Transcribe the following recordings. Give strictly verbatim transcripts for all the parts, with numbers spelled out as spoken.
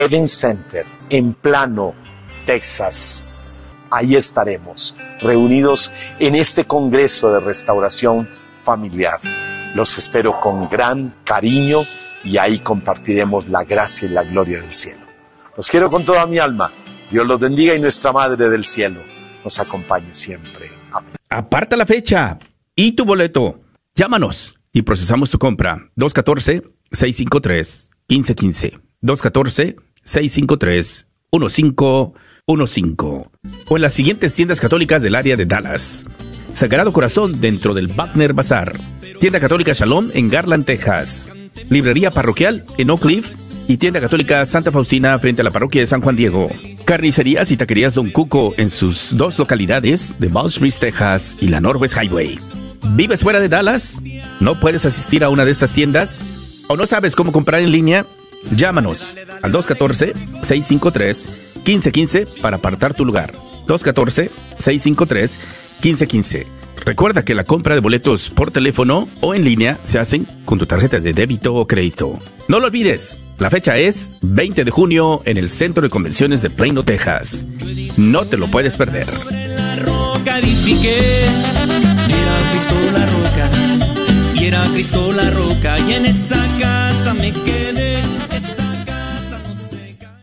Event Center, en Plano, Texas. Ahí estaremos, reunidos en este Congreso de Restauración Familiar. Los espero con gran cariño y ahí compartiremos la gracia y la gloria del cielo. Los quiero con toda mi alma. Dios los bendiga y nuestra Madre del Cielo nos acompañe siempre. Amén. Aparta la fecha y tu boleto. Llámanos y procesamos tu compra. dos uno cuatro, seis cinco tres, uno cinco uno cinco. dos uno cuatro, seis cinco tres, uno cinco uno cinco. O en las siguientes tiendas católicas del área de Dallas. Sagrado Corazón dentro del Wagner Bazar. Tienda Católica Shalom en Garland, Texas. Librería Parroquial en Oak Cliff. Y Tienda Católica Santa Faustina frente a la parroquia de San Juan Diego. Carnicerías y taquerías Don Cuco en sus dos localidades de Mount Breeze, Texas y la Northwest Highway. ¿Vives fuera de Dallas? ¿No puedes asistir a una de estas tiendas? ¿O no sabes cómo comprar en línea? Llámanos al dos uno cuatro, seis cinco tres, uno cinco uno cinco para apartar tu lugar. dos uno cuatro, seis cinco tres, uno cinco uno cinco. Recuerda que la compra de boletos por teléfono o en línea se hacen con tu tarjeta de débito o crédito. No lo olvides, la fecha es veinte de junio en el Centro de Convenciones de Plano, Texas. No te lo puedes perder. Sobre la roca edifiqué, era Cristo la roca, y era Cristo la roca, y en esa casa me quedé, esa casa no se cae.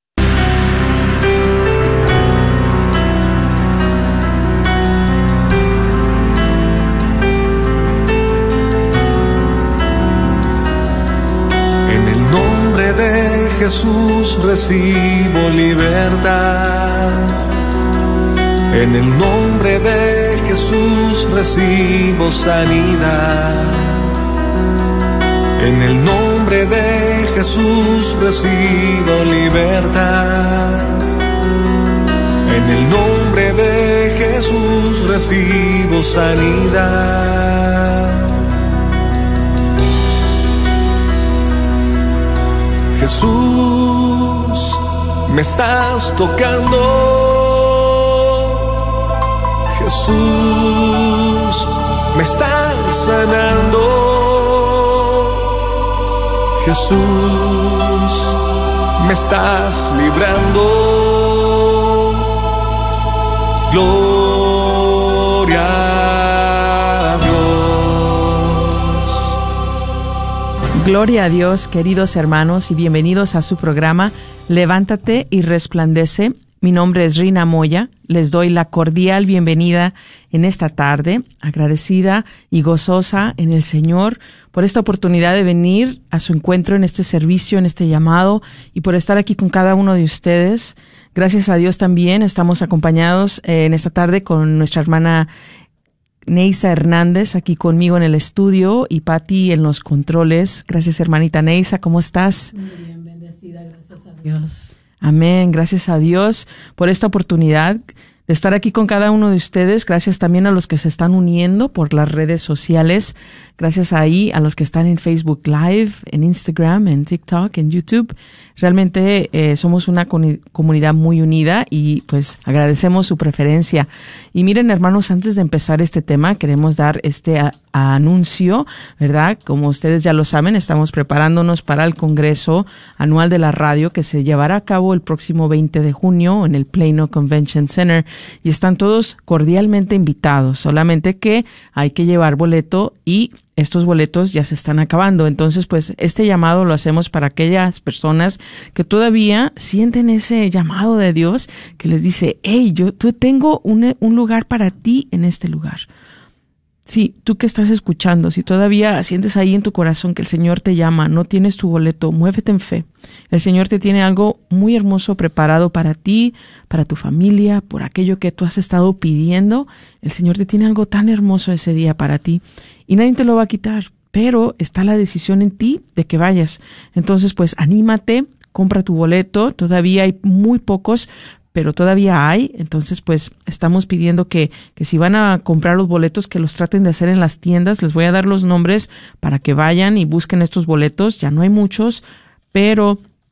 Jesús, recibo libertad. En el nombre de Jesús recibo sanidad. En el nombre de Jesús recibo libertad. En el nombre de Jesús recibo sanidad. Jesús, me estás tocando. Jesús, me estás sanando. Jesús, me estás librando. Gloria a Dios. Gloria a Dios, queridos hermanos, y bienvenidos a su programa Levántate y Resplandece. Mi nombre es Rina Moya. Les doy la cordial bienvenida en esta tarde, agradecida y gozosa en el Señor por esta oportunidad de venir a su encuentro en este servicio, en este llamado, y por estar aquí con cada uno de ustedes. Gracias a Dios también estamos acompañados eh, en esta tarde con nuestra hermana Neisa Hernández aquí conmigo en el estudio y Patti en los controles. Gracias, hermanita Neisa, ¿cómo estás? Muy bien, bendecida, gracias a Dios. Amén, gracias a Dios por esta oportunidad de estar aquí con cada uno de ustedes. Gracias también a los que se están uniendo por las redes sociales. Gracias ahí a los que están en Facebook Live, en Instagram, en TikTok, en YouTube. Realmente eh, somos una con- comunidad muy unida y pues agradecemos su preferencia. Y miren, hermanos, antes de empezar este tema, queremos dar este a- a anuncio, ¿verdad? Como ustedes ya lo saben, estamos preparándonos para el Congreso Anual de la Radio que se llevará a cabo el próximo veinte de junio en el Plano Convention Center. Y están todos cordialmente invitados, solamente que hay que llevar boleto y estos boletos ya se están acabando. Entonces, pues, este llamado lo hacemos para aquellas personas que todavía sienten ese llamado de Dios que les dice, hey, yo tú tengo un, un lugar para ti en este lugar. Sí, tú que estás escuchando, si todavía sientes ahí en tu corazón que el Señor te llama, no tienes tu boleto, muévete en fe. El Señor te tiene algo muy hermoso preparado para ti, para tu familia, por aquello que tú has estado pidiendo. El Señor te tiene algo tan hermoso ese día para ti y nadie te lo va a quitar, pero está la decisión en ti de que vayas. Entonces, pues, anímate, compra tu boleto, todavía hay muy pocos, pero todavía hay. Entonces, pues, estamos pidiendo que, que si van a comprar los boletos, que los traten de hacer en las tiendas. Les voy a dar los nombres para que vayan y busquen estos boletos. Ya no hay muchos, pero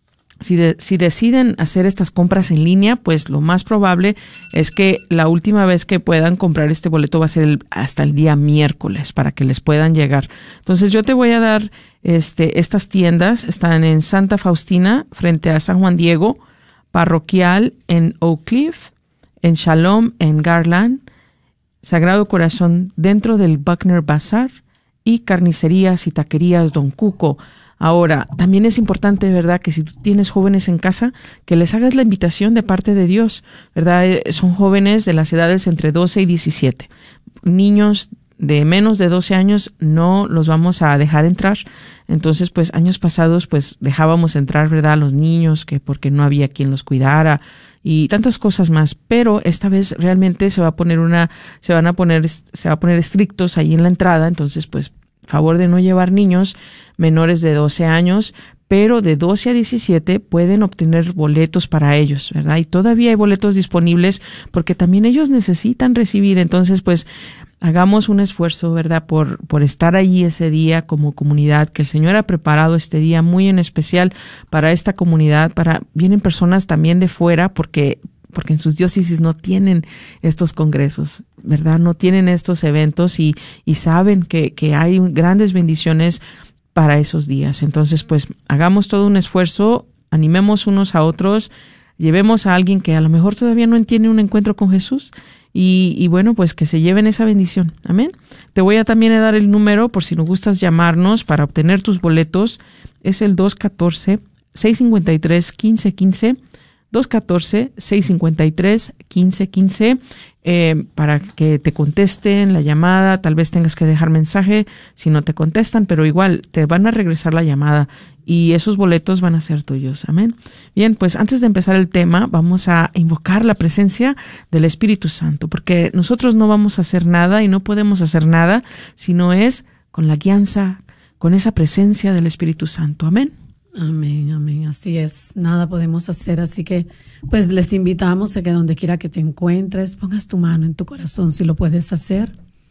Si, de, si deciden hacer estas compras en línea, pues lo más probable es que la última vez que puedan comprar este boleto va a ser el, hasta el día miércoles para que les puedan llegar. Entonces yo te voy a dar este, estas tiendas. Están en Santa Faustina, frente a San Juan Diego, Parroquial en Oak Cliff, en Shalom en Garland, Sagrado Corazón dentro del Buckner Bazaar y Carnicerías y Taquerías Don Cuco. Ahora, también es importante, ¿verdad?, que si tú tienes jóvenes en casa, que les hagas la invitación de parte de Dios, ¿verdad? Son jóvenes de las edades entre doce y diecisiete. Niños de menos de doce años no los vamos a dejar entrar. Entonces, pues, años pasados, pues, dejábamos entrar, ¿verdad?, a los niños, que porque no había quien los cuidara y tantas cosas más. Pero esta vez realmente se va a poner una, se van a poner, se va a poner estrictos ahí en la entrada. Entonces, pues, favor de no llevar niños menores de doce años, pero de doce a diecisiete pueden obtener boletos para ellos, ¿verdad? Y todavía hay boletos disponibles porque también ellos necesitan recibir. Entonces, pues, hagamos un esfuerzo, ¿verdad?, por, por estar ahí ese día como comunidad, que el Señor ha preparado este día muy en especial para esta comunidad. Para vienen personas también de fuera porque porque en sus diócesis no tienen estos congresos, ¿verdad? No tienen estos eventos y, y saben que, que hay grandes bendiciones para esos días. Entonces, pues, hagamos todo un esfuerzo, animemos unos a otros, llevemos a alguien que a lo mejor todavía no entiende un encuentro con Jesús y, y bueno, pues que se lleven esa bendición. Amén. Te voy a también a dar el número por si nos gustas llamarnos para obtener tus boletos. Es el dos uno cuatro, seis cinco tres, uno cinco uno cinco. dos uno cuatro, seis cinco tres, uno cinco uno cinco, eh, para que te contesten la llamada. Tal vez tengas que dejar mensaje si no te contestan, pero igual te van a regresar la llamada y esos boletos van a ser tuyos. Amén. Bien, pues antes de empezar el tema, vamos a invocar la presencia del Espíritu Santo, porque nosotros no vamos a hacer nada y no podemos hacer nada si no es con la guianza, con esa presencia del Espíritu Santo. Amén. Amén, amén, así es, nada podemos hacer, así que pues les invitamos a que donde quiera que te encuentres, pongas tu mano en tu corazón si lo puedes hacer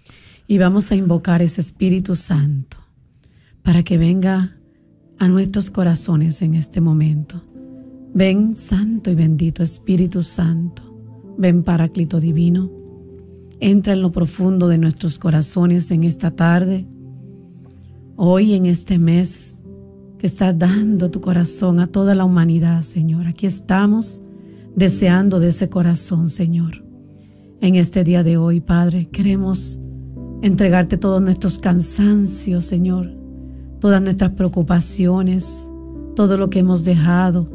y vamos a invocar ese Espíritu Santo para que venga a nuestros corazones en este momento. Ven, Santo y bendito Espíritu Santo, ven Paráclito Divino, entra en lo profundo de nuestros corazones en esta tarde, hoy en este mes que estás dando tu corazón a toda la humanidad, Señor. Aquí estamos deseando de ese corazón, Señor. En este día de hoy, Padre, queremos entregarte todos nuestros cansancios, Señor, todas nuestras preocupaciones, todo lo que hemos dejado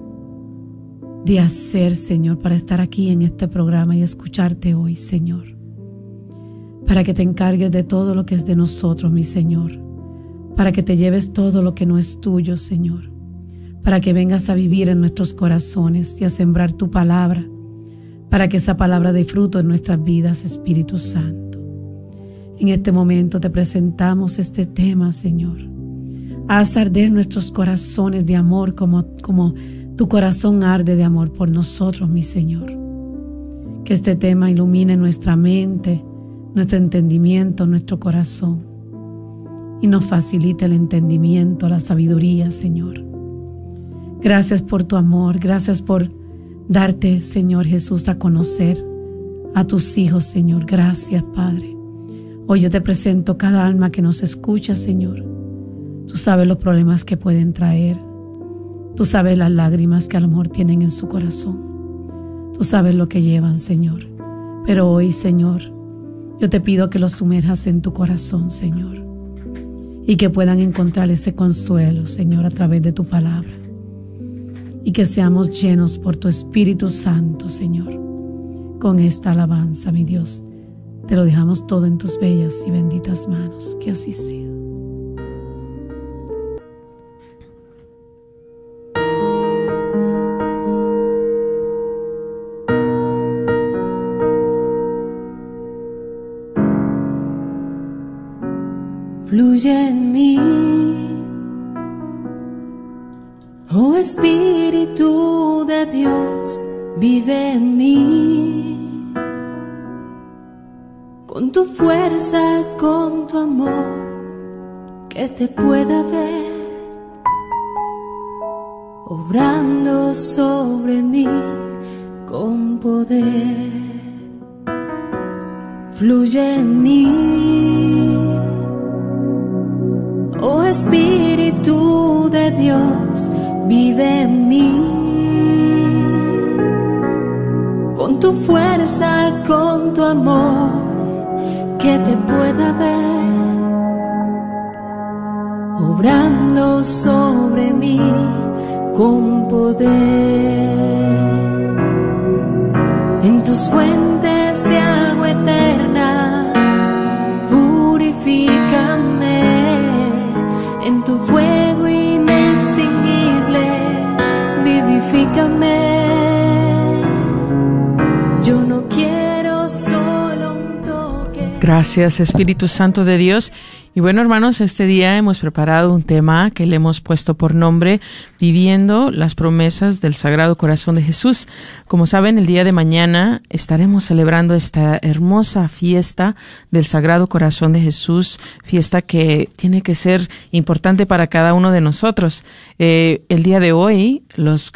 de hacer, Señor, para estar aquí en este programa y escucharte hoy, Señor. Para que te encargues de todo lo que es de nosotros, mi Señor. Para que te lleves todo lo que no es tuyo, Señor. Para que vengas a vivir en nuestros corazones y a sembrar tu palabra. Para que esa palabra dé fruto en nuestras vidas, Espíritu Santo. En este momento te presentamos este tema, Señor. Haz arder nuestros corazones de amor como, como tu corazón arde de amor por nosotros, mi Señor. Que este tema ilumine nuestra mente, nuestro entendimiento, nuestro corazón. Y nos facilite el entendimiento, la sabiduría, Señor. Gracias por tu amor, gracias por darte, Señor Jesús, a conocer a tus hijos, Señor. Gracias, Padre. Hoy yo te presento cada alma que nos escucha, Señor. Tú sabes los problemas que pueden traer. Tú sabes las lágrimas que a lo mejor tienen en su corazón. Tú sabes lo que llevan, Señor. Pero hoy, Señor, yo te pido que los sumerjas en tu corazón, Señor. Y que puedan encontrar ese consuelo, Señor, a través de tu palabra. Y que seamos llenos por tu Espíritu Santo, Señor. Con esta alabanza, mi Dios, te lo dejamos todo en tus bellas y benditas manos. Que así sea. Fluye en mí, oh Espíritu de Dios, vive en mí. Con tu fuerza, con tu amor, que te pueda ver. obrando sobre mí con poder. Fluye en mí, oh Espíritu de Dios, vive en mí. Con tu fuerza, con tu amor, que te pueda ver, obrando sobre mí con poder. En tus fuentes de agua eterna, purifícame. En tu fuego inextinguible, vivifícame. Yo no quiero solo un toque. Gracias, Espíritu Santo de Dios. Y bueno, hermanos, este día hemos preparado un tema que le hemos puesto por nombre Viviendo las promesas del Sagrado Corazón de Jesús. Como saben, el día de mañana estaremos celebrando esta hermosa fiesta del Sagrado Corazón de Jesús, fiesta que tiene que ser importante para cada uno de nosotros. Eh, el día de hoy, los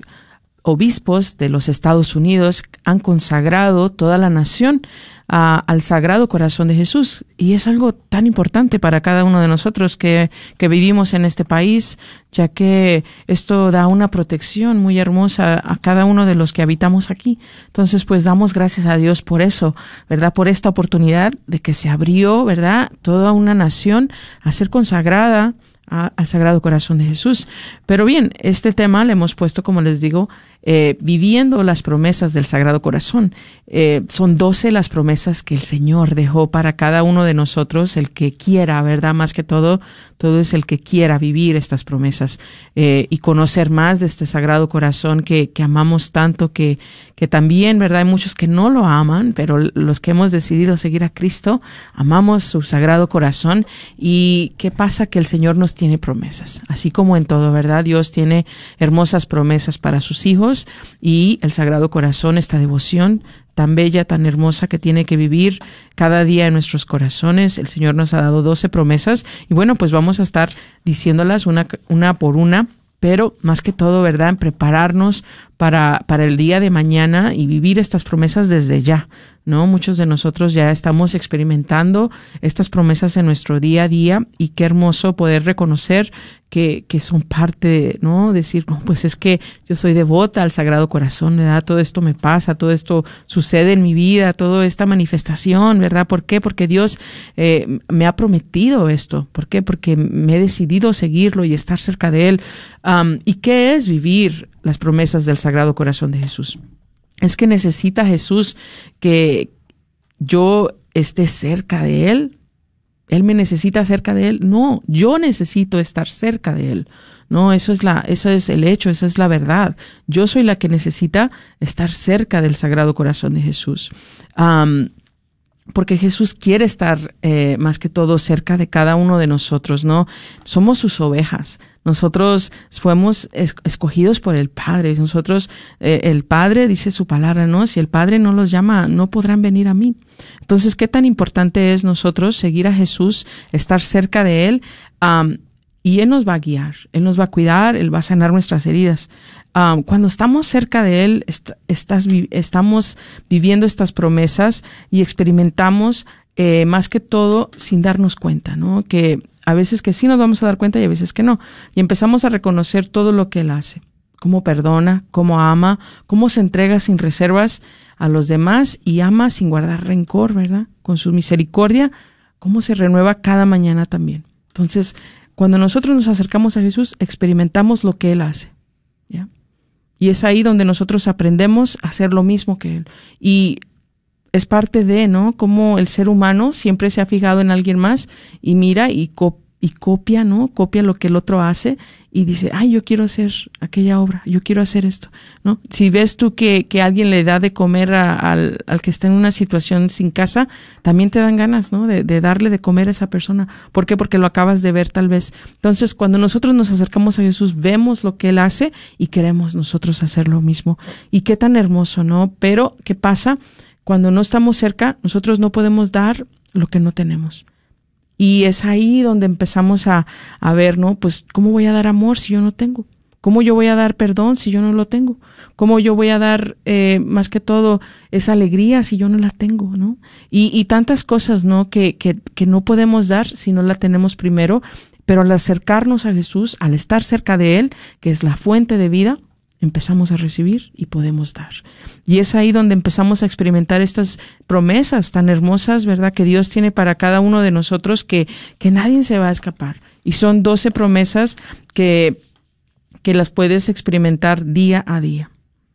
obispos de los Estados Unidos han consagrado toda la nación a, al Sagrado Corazón de Jesús, y es algo tan importante para cada uno de nosotros que, que vivimos en este país, ya que esto da una protección muy hermosa a cada uno de los que habitamos aquí. Entonces, pues damos gracias a Dios por eso, ¿verdad? Por esta oportunidad de que se abrió, ¿verdad?, toda una nación a ser consagrada a, al Sagrado Corazón de Jesús. Pero bien, este tema le hemos puesto, como les digo, eh, viviendo las promesas del Sagrado Corazón. Eh, son doce las promesas que el Señor dejó para cada uno de nosotros, el que quiera, ¿verdad? Más que todo, todo es el que quiera vivir estas promesas eh, y conocer más de este Sagrado Corazón que, que amamos tanto, que, que también, ¿verdad? Hay muchos que no lo aman, pero los que hemos decidido seguir a Cristo, amamos su Sagrado Corazón. ¿Y qué pasa? Que el Señor nos tiene promesas, así como en todo, ¿verdad? Dios tiene hermosas promesas para sus hijos, y el Sagrado Corazón, esta devoción tan bella, tan hermosa que tiene que vivir cada día en nuestros corazones. El Señor nos ha dado doce promesas, y bueno, pues vamos a estar diciéndolas una, una por una, pero más que todo, ¿verdad?, en prepararnos para, para el día de mañana y vivir estas promesas desde ya, ¿no? Muchos de nosotros ya estamos experimentando estas promesas en nuestro día a día, y qué hermoso poder reconocer que, que son parte, ¿no? Decir, no, pues es que yo soy devota al Sagrado Corazón, ¿verdad? Todo esto me pasa, todo esto sucede en mi vida, toda esta manifestación, ¿verdad? ¿Por qué? Porque Dios eh, me ha prometido esto. ¿Por qué? Porque me he decidido seguirlo y estar cerca de Él. Um, ¿Y qué es vivir las promesas del Sagrado Corazón de Jesús? Es que necesita Jesús que yo esté cerca de Él. Él me necesita cerca de Él. No, yo necesito estar cerca de Él. No, eso es la, eso es el hecho, esa es la verdad. Yo soy la que necesita estar cerca del Sagrado Corazón de Jesús. Um, porque Jesús quiere estar eh, más que todo cerca de cada uno de nosotros, ¿no? Somos sus ovejas. Nosotros fuimos es, escogidos por el Padre. Nosotros, eh, el Padre dice su palabra, ¿no? Si el Padre no los llama, no podrán venir a mí. Entonces, ¿qué tan importante es nosotros seguir a Jesús, estar cerca de Él? Um, y Él nos va a guiar, Él nos va a cuidar, Él va a sanar nuestras heridas. Um, cuando estamos cerca de Él, est- estás vi- estamos viviendo estas promesas y experimentamos eh, más que todo sin darnos cuenta, ¿no? Que a veces que sí nos vamos a dar cuenta y a veces que no. Y empezamos a reconocer todo lo que Él hace, cómo perdona, cómo ama, cómo se entrega sin reservas a los demás y ama sin guardar rencor, ¿verdad? Con su misericordia, cómo se renueva cada mañana también. Entonces, cuando nosotros nos acercamos a Jesús, experimentamos lo que Él hace, ¿ya? Y es ahí donde nosotros aprendemos a hacer lo mismo que Él. Y es parte de, ¿no? Como el ser humano siempre se ha fijado en alguien más y mira y, co- y copia, ¿no? Copia lo que el otro hace y dice, ay, yo quiero hacer aquella obra, yo quiero hacer esto, ¿no? Si ves tú que, que alguien le da de comer a, al, al que está en una situación sin casa, también te dan ganas, ¿no? De, de darle de comer a esa persona. ¿Por qué? Porque lo acabas de ver tal vez. Entonces, cuando nosotros nos acercamos a Jesús, vemos lo que Él hace y queremos nosotros hacer lo mismo. Y qué tan hermoso, ¿no? Pero, ¿qué pasa? Cuando no estamos cerca, nosotros no podemos dar lo que no tenemos. Y es ahí donde empezamos a, a ver, ¿no? Pues, ¿cómo voy a dar amor si yo no tengo? ¿Cómo yo voy a dar perdón si yo no lo tengo? ¿Cómo yo voy a dar, eh, más que todo, esa alegría si yo no la tengo, ¿no? Y, y tantas cosas, ¿no? Que, que, que no podemos dar si no la tenemos primero, pero al acercarnos a Jesús, al estar cerca de Él, que es la fuente de vida, empezamos a recibir y podemos dar. Y es ahí donde empezamos a experimentar estas promesas tan hermosas, ¿verdad? Que Dios tiene para cada uno de nosotros, que, que nadie se va a escapar. Y son doce promesas que que las puedes experimentar día a día.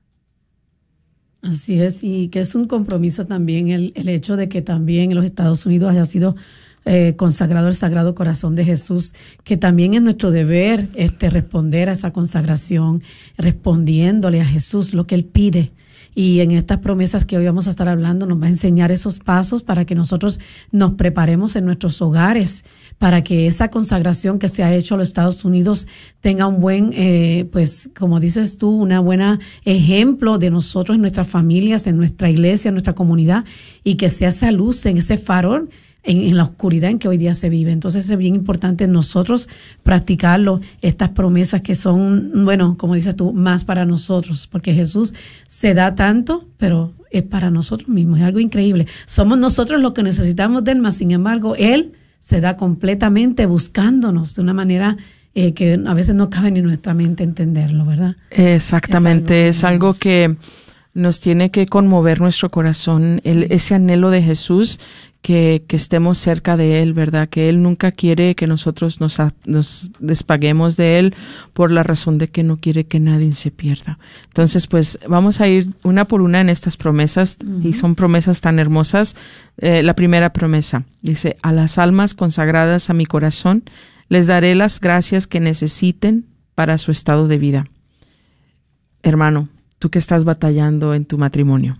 Así es, y que es un compromiso también el, el hecho de que también en los Estados Unidos haya sido eh, consagrado el Sagrado Corazón de Jesús, que también es nuestro deber este, responder a esa consagración, respondiéndole a Jesús lo que Él pide. Y en estas promesas que hoy vamos a estar hablando nos va a enseñar esos pasos para que nosotros nos preparemos en nuestros hogares, para que esa consagración que se ha hecho a los Estados Unidos tenga un buen, eh, pues como dices tú, una buena ejemplo de nosotros en nuestras familias, en nuestra iglesia, en nuestra comunidad, y que sea esa luz, en ese farol, en, en la oscuridad en que hoy día se vive. Entonces es bien importante nosotros practicarlo, estas promesas que son, bueno, como dices tú, más para nosotros, porque Jesús se da tanto, pero es para nosotros mismos, es algo increíble. Somos nosotros los que necesitamos de Él, mas sin embargo, Él se da completamente buscándonos de una manera eh, que a veces no cabe ni en nuestra mente entenderlo, ¿verdad? Exactamente, es algo, es algo que nos tiene que conmover nuestro corazón, sí. el, ese anhelo de Jesús, que, que estemos cerca de Él, ¿verdad? Que Él nunca quiere que nosotros nos, nos despaguemos de Él por la razón de que no quiere que nadie se pierda. Entonces, pues vamos a ir una por una en estas promesas, uh-huh. y son promesas tan hermosas. Eh, la primera promesa dice: a las almas consagradas a mi corazón les daré las gracias que necesiten para su estado de vida. Hermano, tú que estás batallando en tu matrimonio,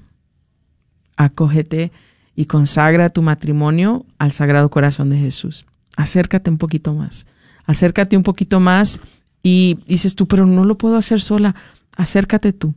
acógete y consagra tu matrimonio al Sagrado Corazón de Jesús. Acércate un poquito más. Acércate un poquito más y dices tú, pero no lo puedo hacer sola. Acércate tú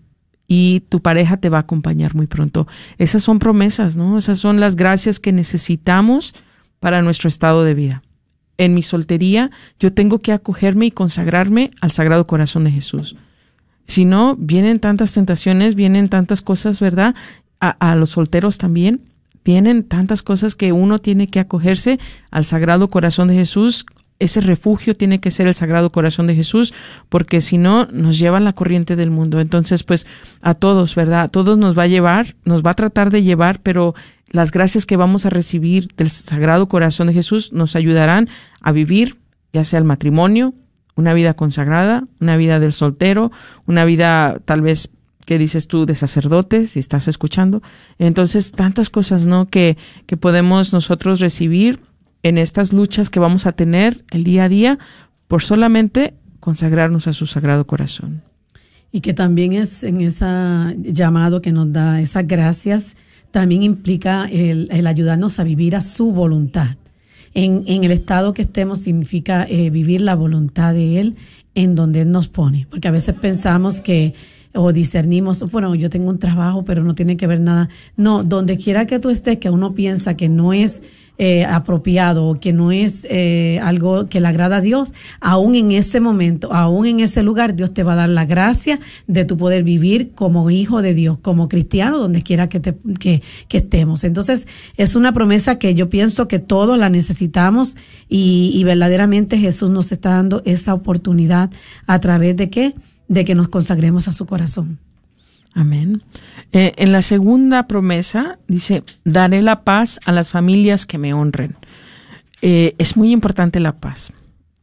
y tu pareja te va a acompañar muy pronto. Esas son promesas, ¿no? Esas son las gracias que necesitamos para nuestro estado de vida. En mi soltería, yo tengo que acogerme y consagrarme al Sagrado Corazón de Jesús. Si no, vienen tantas tentaciones, vienen tantas cosas, ¿verdad? A, a los solteros también. Vienen tantas cosas que uno tiene que acogerse al Sagrado Corazón de Jesús. Ese refugio tiene que ser el Sagrado Corazón de Jesús, porque si no, nos lleva la corriente del mundo. Entonces, pues, a todos, ¿verdad? A todos nos va a llevar, nos va a tratar de llevar, pero las gracias que vamos a recibir del Sagrado Corazón de Jesús nos ayudarán a vivir, ya sea el matrimonio, una vida consagrada, una vida del soltero, una vida tal vez, ¿qué dices tú?, de sacerdote, si estás escuchando. Entonces, tantas cosas, ¿no?, que, que podemos nosotros recibir en estas luchas que vamos a tener el día a día por solamente consagrarnos a su Sagrado Corazón. Y que también es en ese llamado que nos da esas gracias, también implica el, el ayudarnos a vivir a su voluntad. En, en el estado que estemos significa eh, vivir la voluntad de Él en donde Él nos pone. Porque a veces pensamos que o discernimos, bueno, yo tengo un trabajo, pero no tiene que ver nada. No, donde quiera que tú estés, que uno piensa que no es eh, apropiado o que no es eh, algo que le agrada a Dios, aún en ese momento, aún en ese lugar, Dios te va a dar la gracia de tu poder vivir como hijo de Dios, como cristiano, donde quiera que, te, que, que estemos. Entonces, es una promesa que yo pienso que todos la necesitamos y, y verdaderamente Jesús nos está dando esa oportunidad a través de ¿qué? De que nos consagremos a su corazón. Amén. Eh, en la segunda promesa dice, daré la paz a las familias que me honren. Eh, es muy importante la paz.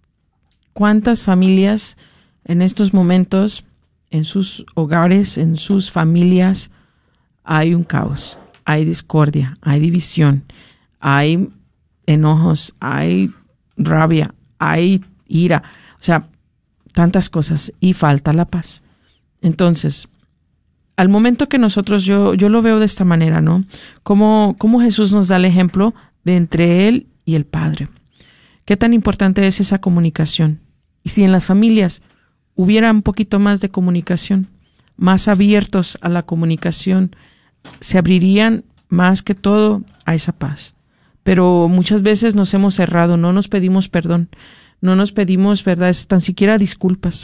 ¿Cuántas familias en estos momentos, en sus hogares, en sus familias, hay un caos, hay discordia, hay división, hay enojos, hay rabia, hay ira? O sea, tantas cosas y falta la paz. Entonces, al momento que nosotros, yo, yo lo veo de esta manera, ¿no? Como, como Jesús nos da el ejemplo de entre Él y el Padre. ¿Qué tan importante es esa comunicación? Y si en las familias hubiera un poquito más de comunicación, más abiertos a la comunicación, se abrirían más que todo a esa paz. Pero muchas veces nos hemos cerrado, no nos pedimos perdón. No nos pedimos, ¿verdad?, tan siquiera disculpas.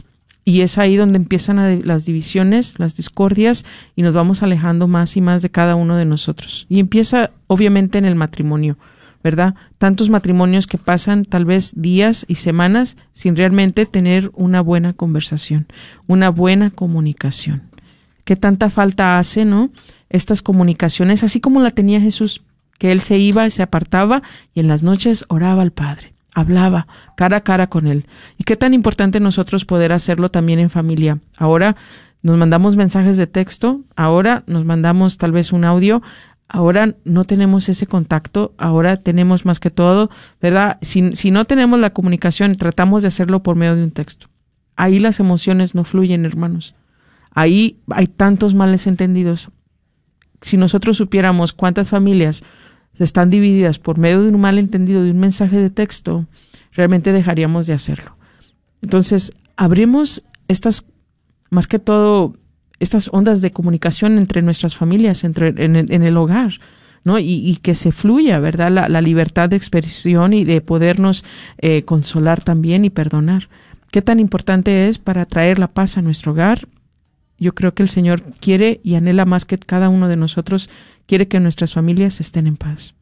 Y es ahí donde empiezan a, las divisiones, las discordias, y nos vamos alejando más y más de cada uno de nosotros. Y empieza obviamente en el matrimonio, ¿verdad? Tantos matrimonios que pasan tal vez días y semanas sin realmente tener una buena conversación, una buena comunicación. ¿Qué tanta falta hace, no? Estas comunicaciones, así como la tenía Jesús, que Él se iba y se apartaba y en las noches oraba al Padre. Hablaba cara a cara con Él. Y qué tan importante nosotros poder hacerlo también en familia. Ahora nos mandamos mensajes de texto, ahora nos mandamos tal vez un audio, ahora no tenemos ese contacto, ahora tenemos más que todo, ¿verdad? Si, si no tenemos la comunicación, tratamos de hacerlo por medio de un texto. Ahí las emociones no fluyen, hermanos. Ahí hay tantos males entendidos. Si nosotros supiéramos cuántas familias están divididas por medio de un malentendido de un mensaje de texto, realmente dejaríamos de hacerlo. Entonces, abrimos estas, más que todo, estas ondas de comunicación entre nuestras familias, entre en, en el hogar, ¿no? Y, y que se fluya, ¿verdad? La, la libertad de expresión y de podernos eh, consolar también y perdonar. ¿Qué tan importante es para traer la paz a nuestro hogar? Yo creo que el Señor quiere y anhela más que cada uno de nosotros, quiere que nuestras familias estén en paz.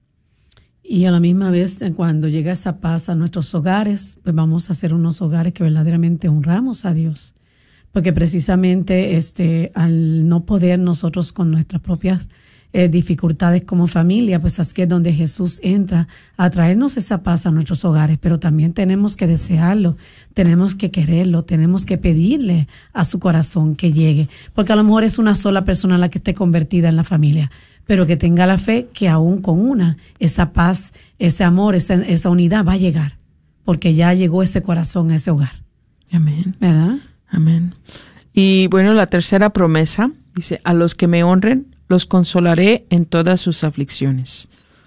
Y a la misma vez, cuando llega esa paz a nuestros hogares, pues vamos a hacer unos hogares que verdaderamente honramos a Dios. Porque precisamente este, al no poder nosotros con nuestras propias eh, dificultades como familia, pues así es donde Jesús entra a traernos esa paz a nuestros hogares, pero también tenemos que desearlo, tenemos que quererlo, tenemos que pedirle a su corazón que llegue, porque a lo mejor es una sola persona la que esté convertida en la familia, pero que tenga la fe que aún con una, esa paz, ese amor, esa, esa unidad va a llegar, porque ya llegó ese corazón a ese hogar. Amén. ¿Verdad? Amén. Y bueno, la tercera promesa dice, a los que me honren, los consolaré en todas sus aflicciones.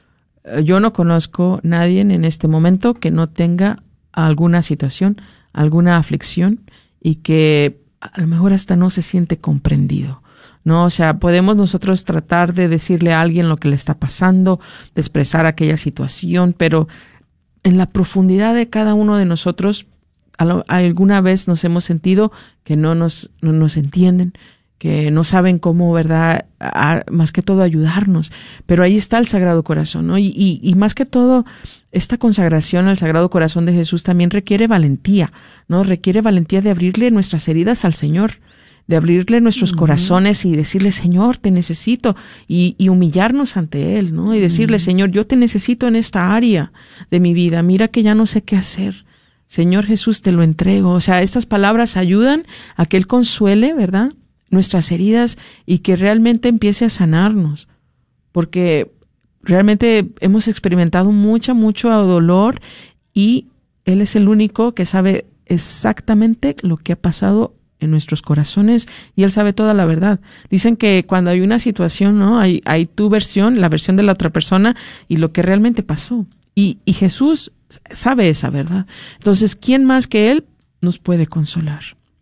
Yo no conozco a nadie en este momento que no tenga alguna situación, alguna aflicción y que a lo mejor hasta no se siente comprendido, ¿no? O sea, podemos nosotros tratar de decirle a alguien lo que le está pasando, de expresar aquella situación, pero en la profundidad de cada uno de nosotros, alguna vez nos hemos sentido que no nos, no nos entienden, que no saben cómo, ¿verdad?, a, más que todo ayudarnos. Pero ahí está el Sagrado Corazón, ¿no? Y, y, y más que todo, esta consagración al Sagrado Corazón de Jesús también requiere valentía, ¿no? Requiere valentía de abrirle nuestras heridas al Señor, de abrirle nuestros uh-huh. corazones y decirle, Señor, te necesito, y, y humillarnos ante Él, ¿no? Y decirle, uh-huh. Señor, yo te necesito en esta área de mi vida, mira que ya no sé qué hacer. Señor Jesús, te lo entrego. O sea, estas palabras ayudan a que Él consuele, ¿verdad?, nuestras heridas y que realmente empiece a sanarnos, porque realmente hemos experimentado mucha, mucho dolor y Él es el único que sabe exactamente lo que ha pasado en nuestros corazones y Él sabe toda la verdad. Dicen que cuando hay una situación, ¿no?, hay, hay tu versión, la versión de la otra persona y lo que realmente pasó. Y, y Jesús sabe esa verdad. Entonces, ¿quién más que Él nos puede consolar?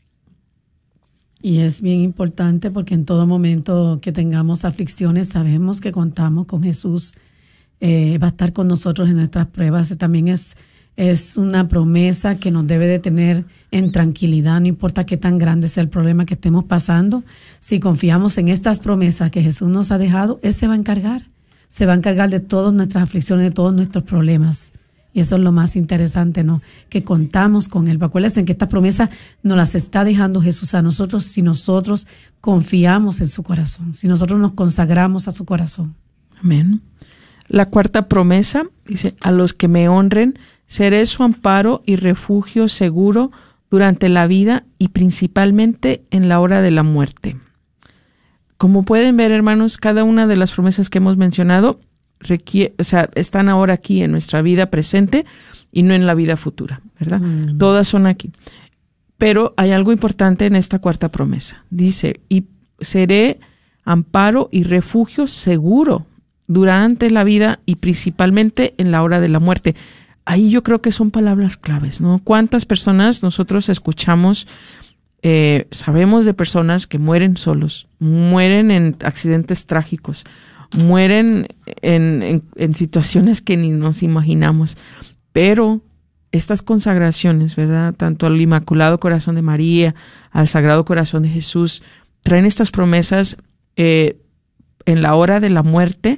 Y es bien importante porque en todo momento que tengamos aflicciones sabemos que contamos con Jesús, eh, va a estar con nosotros en nuestras pruebas. También es, es una promesa que nos debe de tener en tranquilidad, no importa qué tan grande sea el problema que estemos pasando. Si confiamos en estas promesas que Jesús nos ha dejado, Él se va a encargar, se va a encargar de todas nuestras aflicciones, de todos nuestros problemas. Y eso es lo más interesante, ¿no? Que contamos con Él. Acuérdense que esta promesa nos las está dejando Jesús a nosotros si nosotros confiamos en su corazón, si nosotros nos consagramos a su corazón. Amén. La cuarta promesa dice, a los que me honren, seré su amparo y refugio seguro durante la vida y principalmente en la hora de la muerte. Como pueden ver, hermanos, cada una de las promesas que hemos mencionado requiere, o sea, están ahora aquí en nuestra vida presente y no en la vida futura, ¿verdad? Mm. Todas son aquí. Pero hay algo importante en esta cuarta promesa. Dice, y seré amparo y refugio seguro durante la vida y principalmente en la hora de la muerte. Ahí yo creo que son palabras claves, ¿no? ¿Cuántas personas nosotros escuchamos, eh, sabemos de personas que mueren solos, mueren en accidentes trágicos, mueren en, en, en situaciones que ni nos imaginamos, pero estas consagraciones, ¿verdad? Tanto al Inmaculado Corazón de María, al Sagrado Corazón de Jesús, traen estas promesas eh, en la hora de la muerte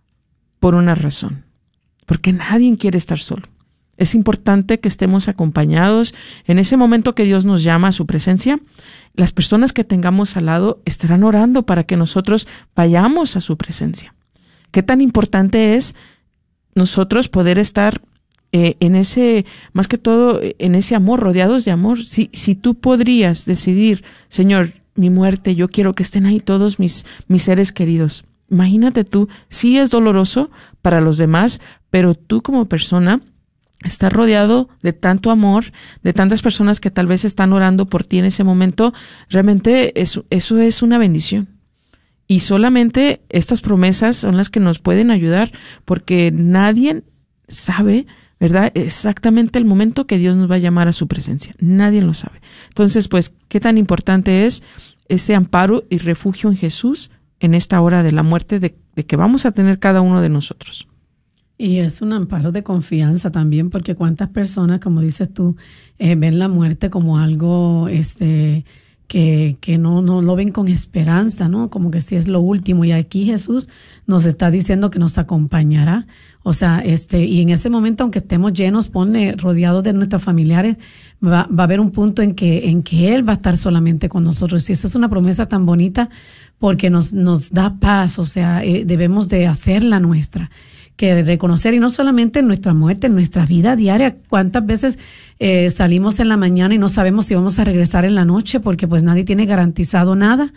por una razón. Porque nadie quiere estar solo. Es importante que estemos acompañados. En ese momento que Dios nos llama a su presencia, las personas que tengamos al lado estarán orando para que nosotros vayamos a su presencia. Qué tan importante es nosotros poder estar eh, en ese, más que todo, en ese amor, rodeados de amor. Si, si tú podrías decidir, Señor, mi muerte, yo quiero que estén ahí todos mis, mis seres queridos. Imagínate tú, sí es doloroso para los demás, pero tú como persona estás rodeado de tanto amor, de tantas personas que tal vez están orando por ti en ese momento. Realmente eso, eso es una bendición. Y solamente estas promesas son las que nos pueden ayudar, porque nadie sabe, ¿verdad?, exactamente el momento que Dios nos va a llamar a su presencia. Nadie lo sabe. Entonces, pues, qué tan importante es ese amparo y refugio en Jesús en esta hora de la muerte de, de que vamos a tener cada uno de nosotros. Y es un amparo de confianza también, porque cuántas personas, como dices tú, eh, ven la muerte como algo este que, que no, no lo ven con esperanza, ¿no? Como que si es lo último. Y aquí Jesús nos está diciendo que nos acompañará. O sea, este, y en ese momento, aunque estemos llenos, pone rodeados de nuestros familiares, va, va a haber un punto en que, en que Él va a estar solamente con nosotros. Y esa es una promesa tan bonita porque nos, nos da paz. O sea, eh, debemos de hacerla nuestra. Que reconocer, y no solamente en nuestra muerte, en nuestra vida diaria. ¿Cuántas veces eh, salimos en la mañana y no sabemos si vamos a regresar en la noche? Porque pues nadie tiene garantizado nada.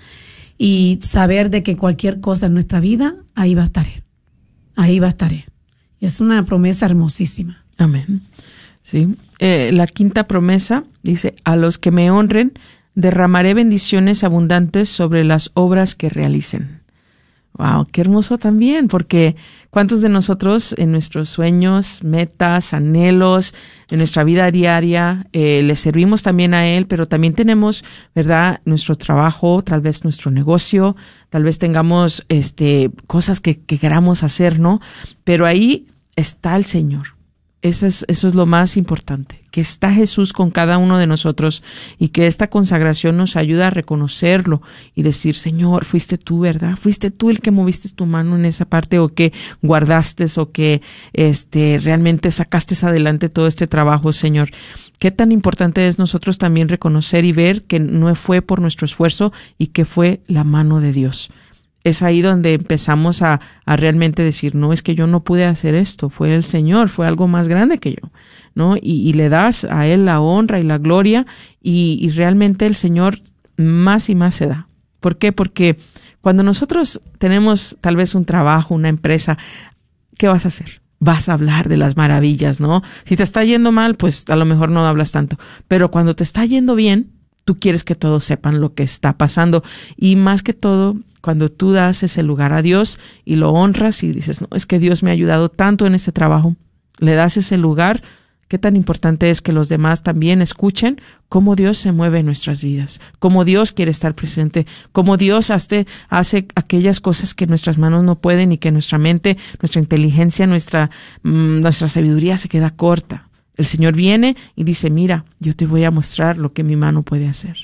Y saber de que cualquier cosa en nuestra vida, ahí va a estar Él. Ahí va a estar Él. Y es una promesa hermosísima. Amén. Sí. Eh, la quinta promesa dice, a los que me honren, derramaré bendiciones abundantes sobre las obras que realicen. Wow, qué hermoso también, porque ¿cuántos de nosotros en nuestros sueños, metas, anhelos, en nuestra vida diaria, eh, le servimos también a Él, pero también tenemos, ¿verdad?, nuestro trabajo, tal vez nuestro negocio, tal vez tengamos este cosas que, que queramos hacer, ¿no? Pero ahí está el Señor. Eso es, eso es lo más importante, que está Jesús con cada uno de nosotros y que esta consagración nos ayuda a reconocerlo y decir, Señor, fuiste tú, ¿verdad? Fuiste tú el que moviste tu mano en esa parte, o que guardaste, o que este realmente sacaste adelante todo este trabajo, Señor. Qué tan importante es nosotros también reconocer y ver que no fue por nuestro esfuerzo y que fue la mano de Dios. Es ahí donde empezamos a, a realmente decir, no, es que yo no pude hacer esto, fue el Señor, fue algo más grande que yo, ¿no? Y, y le das a Él la honra y la gloria, y, y realmente el Señor más y más se da. ¿Por qué? Porque cuando nosotros tenemos tal vez un trabajo, una empresa, ¿qué vas a hacer? Vas a hablar de las maravillas, ¿no? Si te está yendo mal, pues a lo mejor no hablas tanto, pero cuando te está yendo bien, tú quieres que todos sepan lo que está pasando, y más que todo, cuando tú das ese lugar a Dios y lo honras y dices, no, es que Dios me ha ayudado tanto en este trabajo, le das ese lugar. Qué tan importante es que los demás también escuchen cómo Dios se mueve en nuestras vidas, cómo Dios quiere estar presente, cómo Dios hace, hace aquellas cosas que nuestras manos no pueden y que nuestra mente, nuestra inteligencia, nuestra, mmm, nuestra sabiduría se queda corta. El Señor viene y dice, mira, yo te voy a mostrar lo que mi mano puede hacer.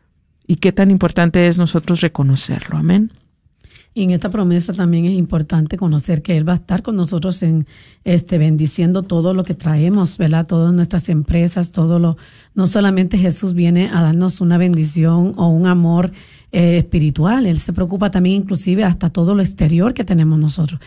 Y qué tan importante es nosotros reconocerlo. Amén. Y en esta promesa también es importante conocer que Él va a estar con nosotros en este bendiciendo todo lo que traemos, ¿verdad? Todas nuestras empresas, todo lo, no solamente Jesús viene a darnos una bendición o un amor eh, espiritual, Él se preocupa también inclusive hasta todo lo exterior que tenemos nosotros.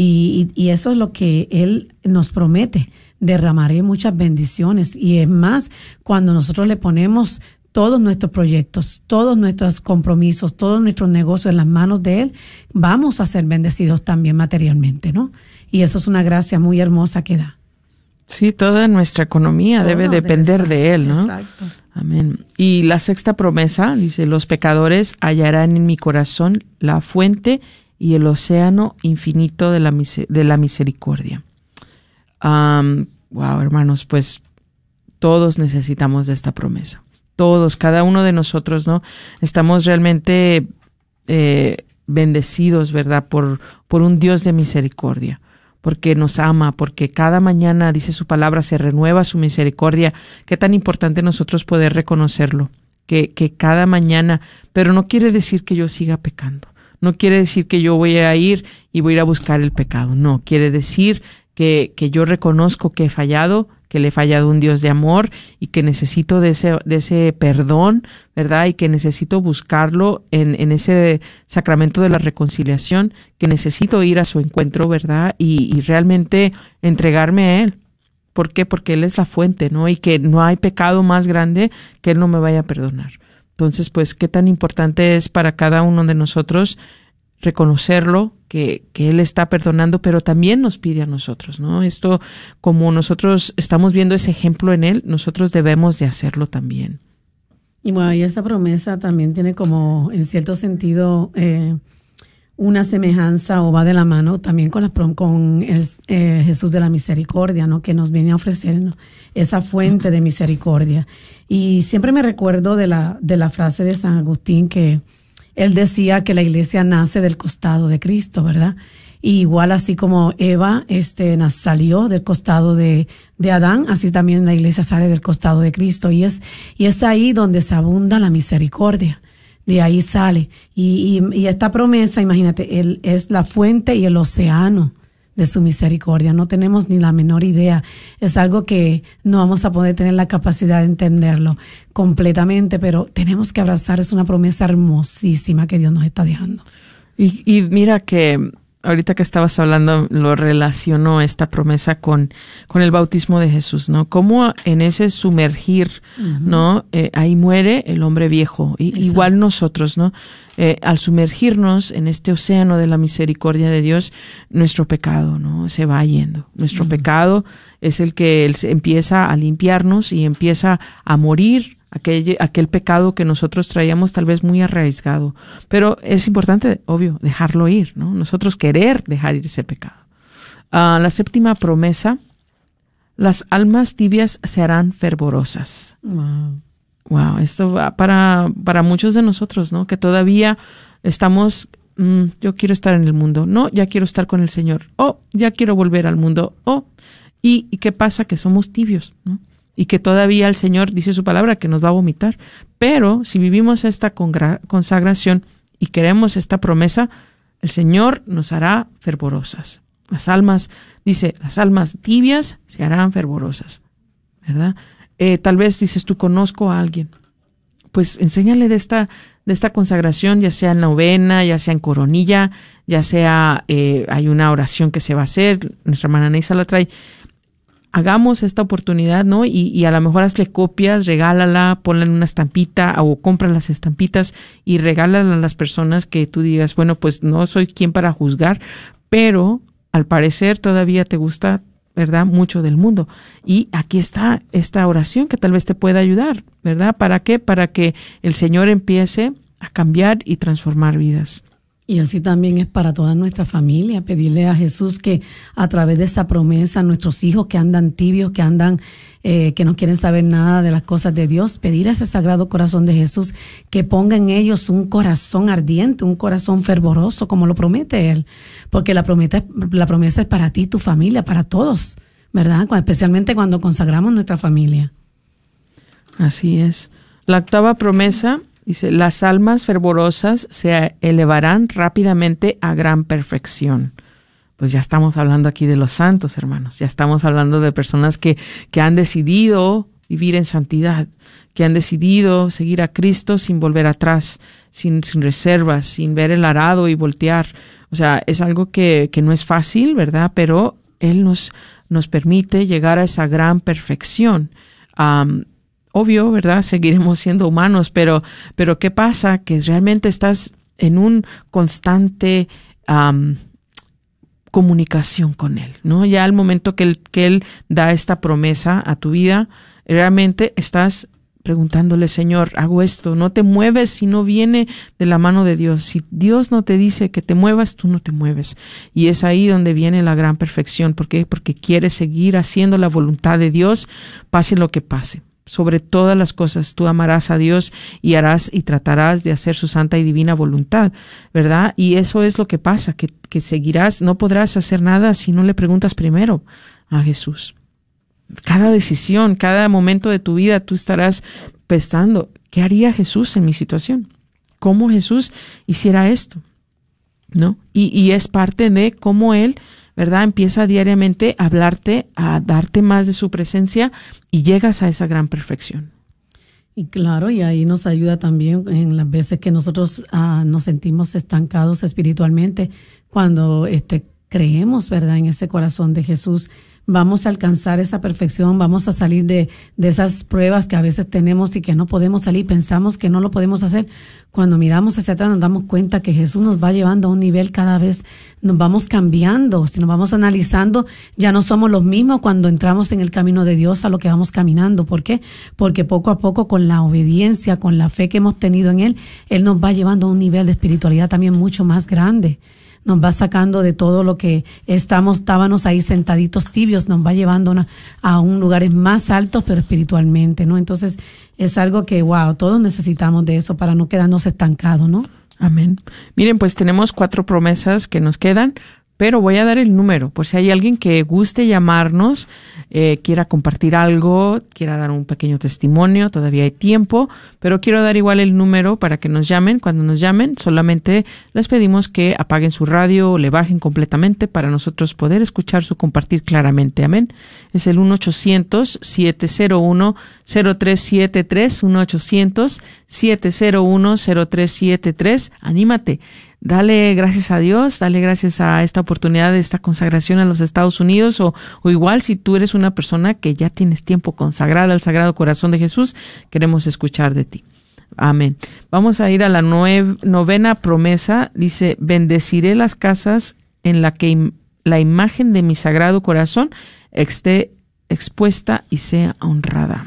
Y, y, y eso es lo que Él nos promete. Derramaré muchas bendiciones, y es más, cuando nosotros le ponemos todos nuestros proyectos, todos nuestros compromisos, todos nuestros negocios en las manos de Él, vamos a ser bendecidos también materialmente, ¿no? Y eso es una gracia muy hermosa que da. Sí, toda nuestra economía Todo debe depender debe de Él, ¿no? Exacto. Amén. Y la sexta promesa dice, los pecadores hallarán en mi corazón la fuente y el océano infinito de la, de la misericordia. Um, wow, hermanos, pues todos necesitamos de esta promesa. Todos, cada uno de nosotros, ¿no? Estamos realmente eh, bendecidos, ¿verdad? Por, por un Dios de misericordia. porque nos ama, porque cada mañana, dice su palabra, se renueva su misericordia. Qué tan importante nosotros poder reconocerlo, que, que cada mañana, pero no quiere decir que yo siga pecando. No quiere decir que yo voy a ir y voy a ir a buscar el pecado. No, quiere decir que, que yo reconozco que he fallado, que le he fallado a un Dios de amor y que necesito de ese, de ese perdón, ¿verdad? Y que necesito buscarlo en, en ese sacramento de la reconciliación, que necesito ir a su encuentro, ¿verdad? Y, y realmente entregarme a Él. ¿Por qué? Porque Él es la fuente, ¿no? Y que no hay pecado más grande que Él no me vaya a perdonar. Entonces, pues, qué tan importante es para cada uno de nosotros reconocerlo, que, que Él está perdonando, pero también nos pide a nosotros, ¿no? Esto, como nosotros estamos viendo ese ejemplo en Él, nosotros debemos de hacerlo también. Y bueno, y esa promesa también tiene como, en cierto sentido, eh, una semejanza o va de la mano también con, la, con el, eh, Jesús de la misericordia, ¿no? Que nos viene a ofrecer, ¿no? Esa fuente de misericordia. Y siempre me recuerdo de la, de la frase de San Agustín que él decía que la iglesia nace del costado de Cristo, ¿verdad? Y igual así como Eva este, salió del costado de, de Adán, así también la iglesia sale del costado de Cristo. Y es, y es ahí donde se abunda la misericordia. De ahí sale. Y, y, y esta promesa, imagínate, él es la fuente y el océano de su misericordia. No tenemos ni la menor idea. Es algo que no vamos a poder tener la capacidad de entenderlo completamente, pero tenemos que abrazar. Es una promesa hermosísima que Dios nos está dejando. Y, y mira que ahorita que estabas hablando, lo relaciono esta promesa con, con el bautismo de Jesús, ¿no? Cómo en ese sumergir, uh-huh. ¿no? Eh, ahí muere el hombre viejo. Y, igual nosotros, ¿no? Eh, al sumergirnos en este océano de la misericordia de Dios, nuestro pecado, ¿no? Se va yendo. Nuestro uh-huh. pecado es el que él empieza a limpiarnos y empieza a morir. Aquel, aquel pecado que nosotros traíamos tal vez muy arraigado. Pero es importante, obvio, dejarlo ir, ¿no? Nosotros querer dejar ir ese pecado. Uh, la séptima promesa, las almas tibias se harán fervorosas. Wow. Wow, esto va para, para muchos de nosotros, ¿no? Que todavía estamos, mmm, yo quiero estar en el mundo. No, ya quiero estar con el Señor. Oh, ya quiero volver al mundo. Oh, ¿y, y qué pasa? Que somos tibios, ¿no? Y que todavía el Señor dice su palabra que nos va a vomitar. Pero si vivimos esta consagración y queremos esta promesa, el Señor nos hará fervorosas. Las almas, dice, las almas tibias se harán fervorosas, ¿verdad? Eh, tal vez dices, tú conozco a alguien. Pues enséñale de esta, de esta consagración, ya sea en novena, ya sea en coronilla, ya sea, eh, hay una oración que se va a hacer, nuestra hermana Neisa la trae. Hagamos esta oportunidad, ¿no? Y, y a lo mejor hazle copias, regálala, ponla en una estampita o compra las estampitas y regálala a las personas que tú digas, bueno, pues no soy quien para juzgar, pero al parecer todavía te gusta, ¿verdad? Mucho del mundo. Y aquí está esta oración que tal vez te pueda ayudar, ¿verdad? ¿Para qué? Para que el Señor empiece a cambiar y transformar vidas. Y así también es para toda nuestra familia, pedirle a Jesús que a través de esa promesa, nuestros hijos que andan tibios, que andan, eh, que no quieren saber nada de las cosas de Dios, pedir a ese Sagrado Corazón de Jesús que ponga en ellos un corazón ardiente, un corazón fervoroso, como lo promete Él. Porque la promesa, la promesa es para ti, tu familia, para todos, ¿verdad? Especialmente cuando consagramos nuestra familia. Así es. La octava promesa dice, las almas fervorosas se elevarán rápidamente a gran perfección. Pues ya estamos hablando aquí de los santos, hermanos. Ya estamos hablando de personas que, que han decidido vivir en santidad, que han decidido seguir a Cristo sin volver atrás, sin, sin reservas, sin ver el arado y voltear. O sea, es algo que, que no es fácil, ¿verdad? Pero Él nos, nos permite llegar a esa gran perfección. Um, Obvio, ¿verdad? Seguiremos siendo humanos, pero, pero ¿qué pasa? Que realmente estás en un constante um, comunicación con Él, ¿no? Ya al momento que él, que Él da esta promesa a tu vida, realmente estás preguntándole, Señor, hago esto, no te mueves si no viene de la mano de Dios. Si Dios no te dice que te muevas, tú no te mueves. Y es ahí donde viene la gran perfección. ¿Por qué? Porque quieres seguir haciendo la voluntad de Dios, pase lo que pase. Sobre todas las cosas, tú amarás a Dios y harás y tratarás de hacer su santa y divina voluntad, ¿verdad? Y eso es lo que pasa, que, que seguirás, no podrás hacer nada si no le preguntas primero a Jesús. Cada decisión, cada momento de tu vida, tú estarás pensando, ¿qué haría Jesús en mi situación? ¿Cómo Jesús hiciera esto? ¿No? Y, y es parte de cómo Él, ¿verdad? Empieza diariamente a hablarte, a darte más de su presencia y llegas a esa gran perfección. Y claro, y ahí nos ayuda también en las veces que nosotros uh, nos sentimos estancados espiritualmente, cuando este, creemos, ¿verdad?, en ese corazón de Jesús. Vamos a alcanzar esa perfección, vamos a salir de, de esas pruebas que a veces tenemos y que no podemos salir, pensamos que no lo podemos hacer. Cuando miramos hacia atrás nos damos cuenta que Jesús nos va llevando a un nivel cada vez, nos vamos cambiando, si nos vamos analizando, ya no somos los mismos cuando entramos en el camino de Dios a lo que vamos caminando. ¿Por qué? Porque poco a poco, con la obediencia, con la fe que hemos tenido en Él, Él nos va llevando a un nivel de espiritualidad también mucho más grande. Nos va sacando de todo lo que estamos, estábamos ahí sentaditos tibios, nos va llevando una, a un lugares más altos, pero espiritualmente, ¿no? Entonces, es algo que, wow, todos necesitamos de eso para no quedarnos estancados, ¿no? Amén. Miren, pues tenemos cuatro promesas que nos quedan, pero voy a dar el número, por si hay alguien que guste llamarnos, eh, quiera compartir algo, quiera dar un pequeño testimonio, todavía hay tiempo, pero quiero dar igual el número para que nos llamen. Cuando nos llamen, solamente les pedimos que apaguen su radio o le bajen completamente para nosotros poder escuchar su compartir claramente. Amén. Es el uno ochocientos, siete cero uno, cero tres siete tres, uno ochocientos, siete cero uno, cero tres siete tres. Anímate. Dale gracias a Dios, dale gracias a esta oportunidad de esta consagración a los Estados Unidos, o, o igual si tú eres una persona que ya tienes tiempo consagrada al Sagrado Corazón de Jesús, queremos escuchar de ti. Amén. Vamos a ir a la nueve, novena promesa. Dice, bendeciré las casas en la que im- la imagen de mi Sagrado Corazón esté expuesta y sea honrada.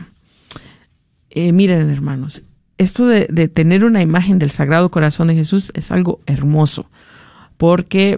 Eh, miren, hermanos, esto de, de tener una imagen del Sagrado Corazón de Jesús es algo hermoso, porque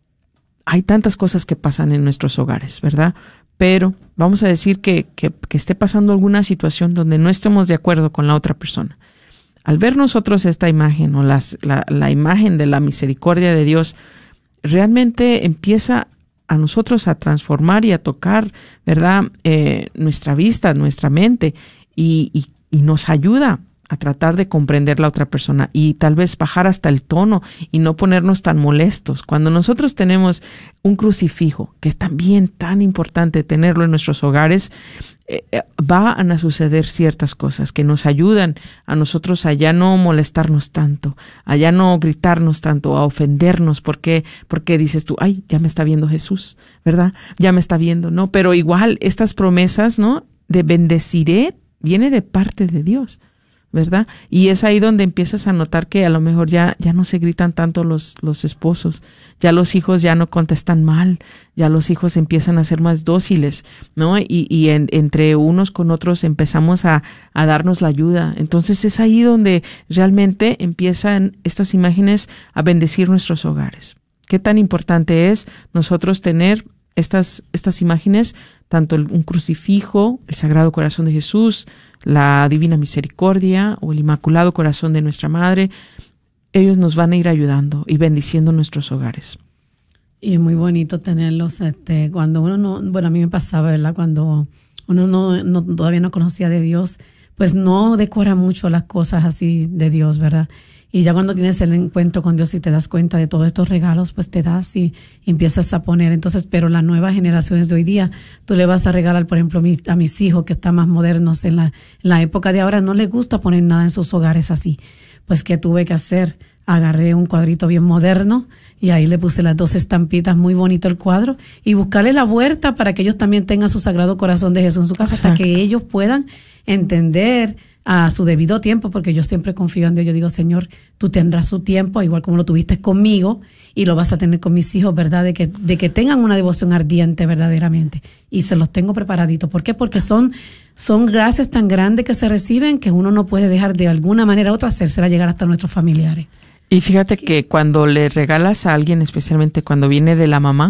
hay tantas cosas que pasan en nuestros hogares, ¿verdad? Pero vamos a decir que, que, que esté pasando alguna situación donde no estemos de acuerdo con la otra persona. Al ver nosotros esta imagen o las, la, la imagen de la misericordia de Dios, realmente empieza a nosotros a transformar y a tocar, ¿verdad? Eh, nuestra vista, nuestra mente, y, y, y nos ayuda a tratar de comprender la otra persona y tal vez bajar hasta el tono y no ponernos tan molestos. Cuando nosotros tenemos un crucifijo, que es también tan importante tenerlo en nuestros hogares, eh, van a suceder ciertas cosas que nos ayudan a nosotros a ya no molestarnos tanto, a ya no gritarnos tanto, a ofendernos, porque, porque dices tú, ay, ya me está viendo Jesús, ¿verdad? Ya me está viendo, ¿no? Pero igual estas promesas, ¿no?, de bendeciré, viene de parte de Dios, ¿verdad? Y es ahí donde empiezas a notar que a lo mejor ya, ya no se gritan tanto los, los esposos, ya los hijos ya no contestan mal, ya los hijos empiezan a ser más dóciles, ¿no? Y, y en, entre unos con otros empezamos a, a darnos la ayuda. Entonces es ahí donde realmente empiezan estas imágenes a bendecir nuestros hogares. Qué tan importante es nosotros tener estas, estas imágenes, tanto el, un crucifijo, el Sagrado Corazón de Jesús, la Divina Misericordia o el Inmaculado Corazón de nuestra Madre. Ellos nos van a ir ayudando y bendiciendo nuestros hogares. Y es muy bonito tenerlos, este, cuando uno no, bueno, a mí me pasaba, ¿verdad? Cuando uno no, no todavía no conocía de Dios, pues no decora mucho las cosas así de Dios, ¿verdad? Y ya cuando tienes el encuentro con Dios y te das cuenta de todos estos regalos, pues te das y, y empiezas a poner. Entonces, pero las nuevas generaciones de hoy día, tú le vas a regalar, por ejemplo, mi, a mis hijos que están más modernos en la, en la época de ahora, no les gusta poner nada en sus hogares así. Pues, ¿qué tuve que hacer? Agarré un cuadrito bien moderno y ahí le puse las dos estampitas, muy bonito el cuadro, y buscarle la vuelta para que ellos también tengan su Sagrado Corazón de Jesús en su casa. Exacto. Hasta que ellos puedan entender a su debido tiempo, porque yo siempre confío en Dios. Yo digo, Señor, tú tendrás su tiempo, igual como lo tuviste conmigo, y lo vas a tener con mis hijos, ¿verdad? De que, de que tengan una devoción ardiente verdaderamente. Y se los tengo preparaditos. ¿Por qué? Porque son, son gracias tan grandes que se reciben que uno no puede dejar de alguna manera u otra hacérsela llegar hasta nuestros familiares. Y fíjate que cuando le regalas a alguien, especialmente cuando viene de la mamá,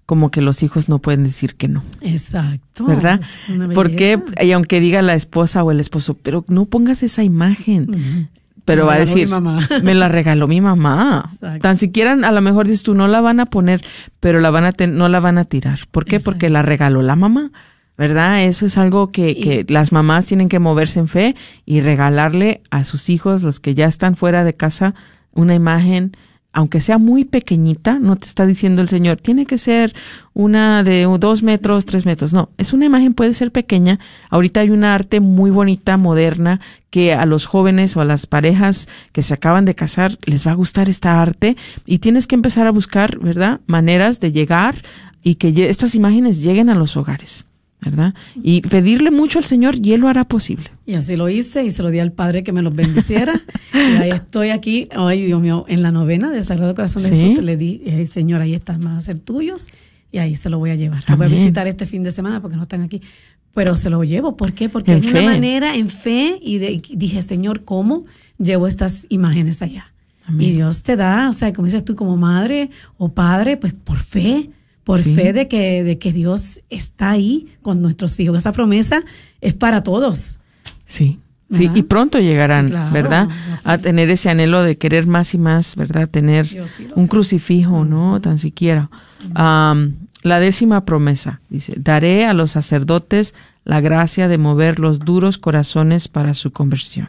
como que los hijos no pueden decir que no. Exacto. ¿Verdad? Es una Porque, belleza. y aunque diga la esposa o el esposo, pero no pongas esa imagen. Ujú. Pero Me va a regaló decir, mi mamá. me la regaló mi mamá. Exacto. Tan siquiera a lo mejor dices tú, no la van a poner, pero la van a ten- no la van a tirar. ¿Por qué? Exacto. Porque la regaló la mamá. ¿Verdad? Eso es algo que, Y- que las mamás tienen que moverse en fe y regalarle a sus hijos, los que ya están fuera de casa, una imagen, aunque sea muy pequeñita. No te está diciendo el Señor, tiene que ser una de dos metros, tres metros. No, es una imagen, puede ser pequeña. Ahorita hay una arte muy bonita, moderna, que a los jóvenes o a las parejas que se acaban de casar les va a gustar esta arte, y tienes que empezar a buscar, ¿verdad?, maneras de llegar y que lle- estas imágenes lleguen a los hogares, ¿verdad? Y pedirle mucho al Señor y Él lo hará posible. Y así lo hice y se lo di al Padre que me los bendiciera. Y ahí estoy aquí, ay Dios mío, en la novena del Sagrado Corazón de Sí. Jesús. Le di, eh, Señor, ahí están, van a ser tuyos y ahí se lo voy a llevar. Lo voy a Amén. visitar este fin de semana porque no están aquí. Pero se lo llevo. ¿Por qué? Porque En es una fe. manera en fe y, de, y dije, Señor, ¿cómo llevo estas imágenes allá? Amén. Y Dios te da, o sea, como dices tú, como madre o padre, pues por fe. Por Sí. fe de que, de que Dios está ahí con nuestros hijos. Esa promesa es para todos. Sí. Sí, ¿Verdad? y pronto llegarán, Claro, ¿verdad? ya A fue. tener ese anhelo de querer más y más, ¿verdad? Tener Yo sí lo un creo. crucifijo, ¿no? Tan siquiera. Am, la décima promesa dice, daré a los sacerdotes la gracia de mover los duros corazones para su conversión.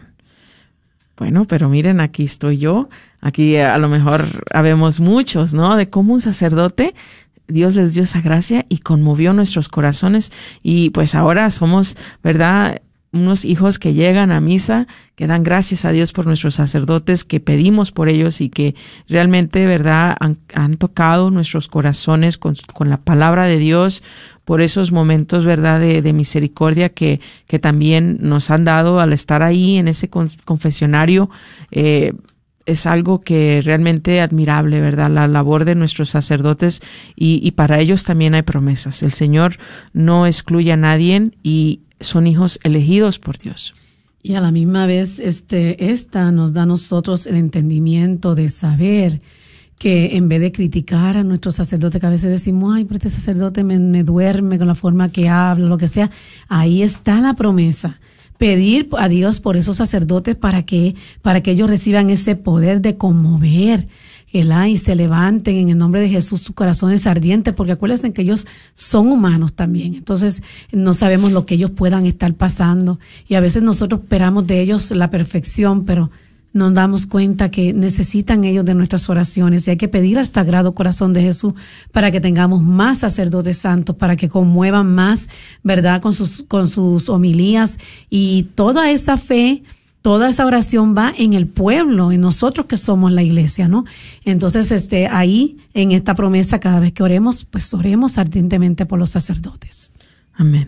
Bueno, pero miren, aquí estoy yo. Aquí eh, a lo mejor habemos muchos, ¿no? De cómo un sacerdote, Dios les dio esa gracia y conmovió nuestros corazones. Y pues ahora somos, ¿verdad?, unos hijos que llegan a misa, que dan gracias a Dios por nuestros sacerdotes, que pedimos por ellos y que realmente, ¿verdad?, han, han tocado nuestros corazones con, con la palabra de Dios, por esos momentos, ¿verdad?, de, de misericordia que, que también nos han dado al estar ahí en ese con- confesionario. Eh, es algo que realmente admirable, ¿verdad?, la labor de nuestros sacerdotes, y, y para ellos también hay promesas. El Señor no excluye a nadie y son hijos elegidos por Dios. Y a la misma vez, este, esta nos da a nosotros el entendimiento de saber que en vez de criticar a nuestros sacerdotes, que a veces decimos, ay, pero este sacerdote me, me duerme con la forma que habla, lo que sea, ahí está la promesa. Pedir a Dios por esos sacerdotes para que, para que ellos reciban ese poder de conmover, ¿verdad?, y se levanten en el nombre de Jesús, sus corazones ardientes, porque acuérdense que ellos son humanos también. Entonces, no sabemos lo que ellos puedan estar pasando. Y a veces nosotros esperamos de ellos la perfección, pero nos damos cuenta que necesitan ellos de nuestras oraciones. Y hay que pedir al Sagrado Corazón de Jesús para que tengamos más sacerdotes santos, para que conmuevan más, ¿verdad?, con sus, con sus homilías. Y toda esa fe, toda esa oración va en el pueblo, en nosotros que somos la iglesia, ¿no? Entonces, este, ahí, en esta promesa, cada vez que oremos, pues oremos ardientemente por los sacerdotes. Amén.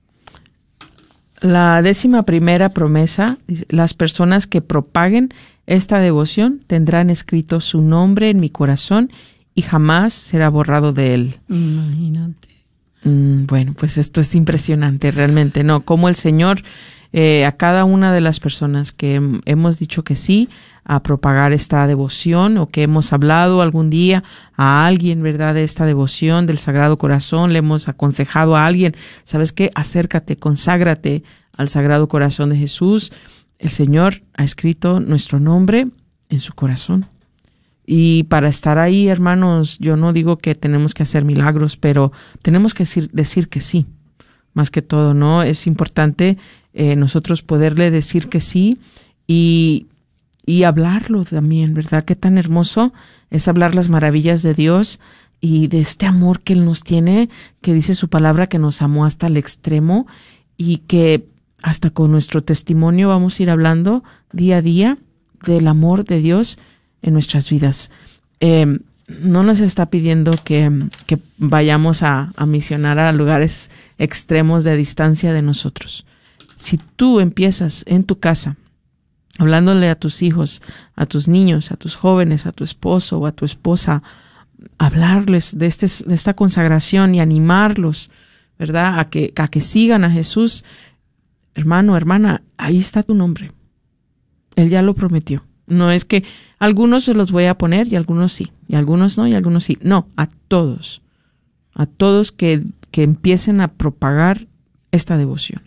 La décima primera promesa dice, las personas que propaguen esta devoción tendrán escrito su nombre en mi corazón y jamás será borrado de él. Imagínate. Mm, bueno, pues esto es impresionante realmente, ¿no? Como el Señor eh, a cada una de las personas que hem- hemos dicho que sí a propagar esta devoción, o que hemos hablado algún día a alguien, ¿verdad?, de esta devoción del Sagrado Corazón, le hemos aconsejado a alguien, ¿sabes qué? Acércate, conságrate al Sagrado Corazón de Jesús. El Señor ha escrito nuestro nombre en su corazón. Y para estar ahí, hermanos, yo no digo que tenemos que hacer milagros, pero tenemos que decir, decir que sí. Más que todo, ¿no? Es importante eh, nosotros poderle decir que sí y, y hablarlo también, ¿verdad? Qué tan hermoso es hablar las maravillas de Dios y de este amor que Él nos tiene, que dice su palabra que nos amó hasta el extremo, y que hasta con nuestro testimonio vamos a ir hablando día a día del amor de Dios en nuestras vidas. Eh, no nos está pidiendo que, que vayamos a, a misionar a lugares extremos de distancia de nosotros. Si tú empiezas en tu casa, hablándole a tus hijos, a tus niños, a tus jóvenes, a tu esposo o a tu esposa, hablarles de, este, de esta consagración y animarlos, ¿verdad?, a que, a que sigan a Jesús, hermano, hermana, ahí está tu nombre. Él ya lo prometió. No es que algunos se los voy a poner y algunos sí, y algunos no, y algunos sí. No, a todos. a todos que, que empiecen a propagar esta devoción.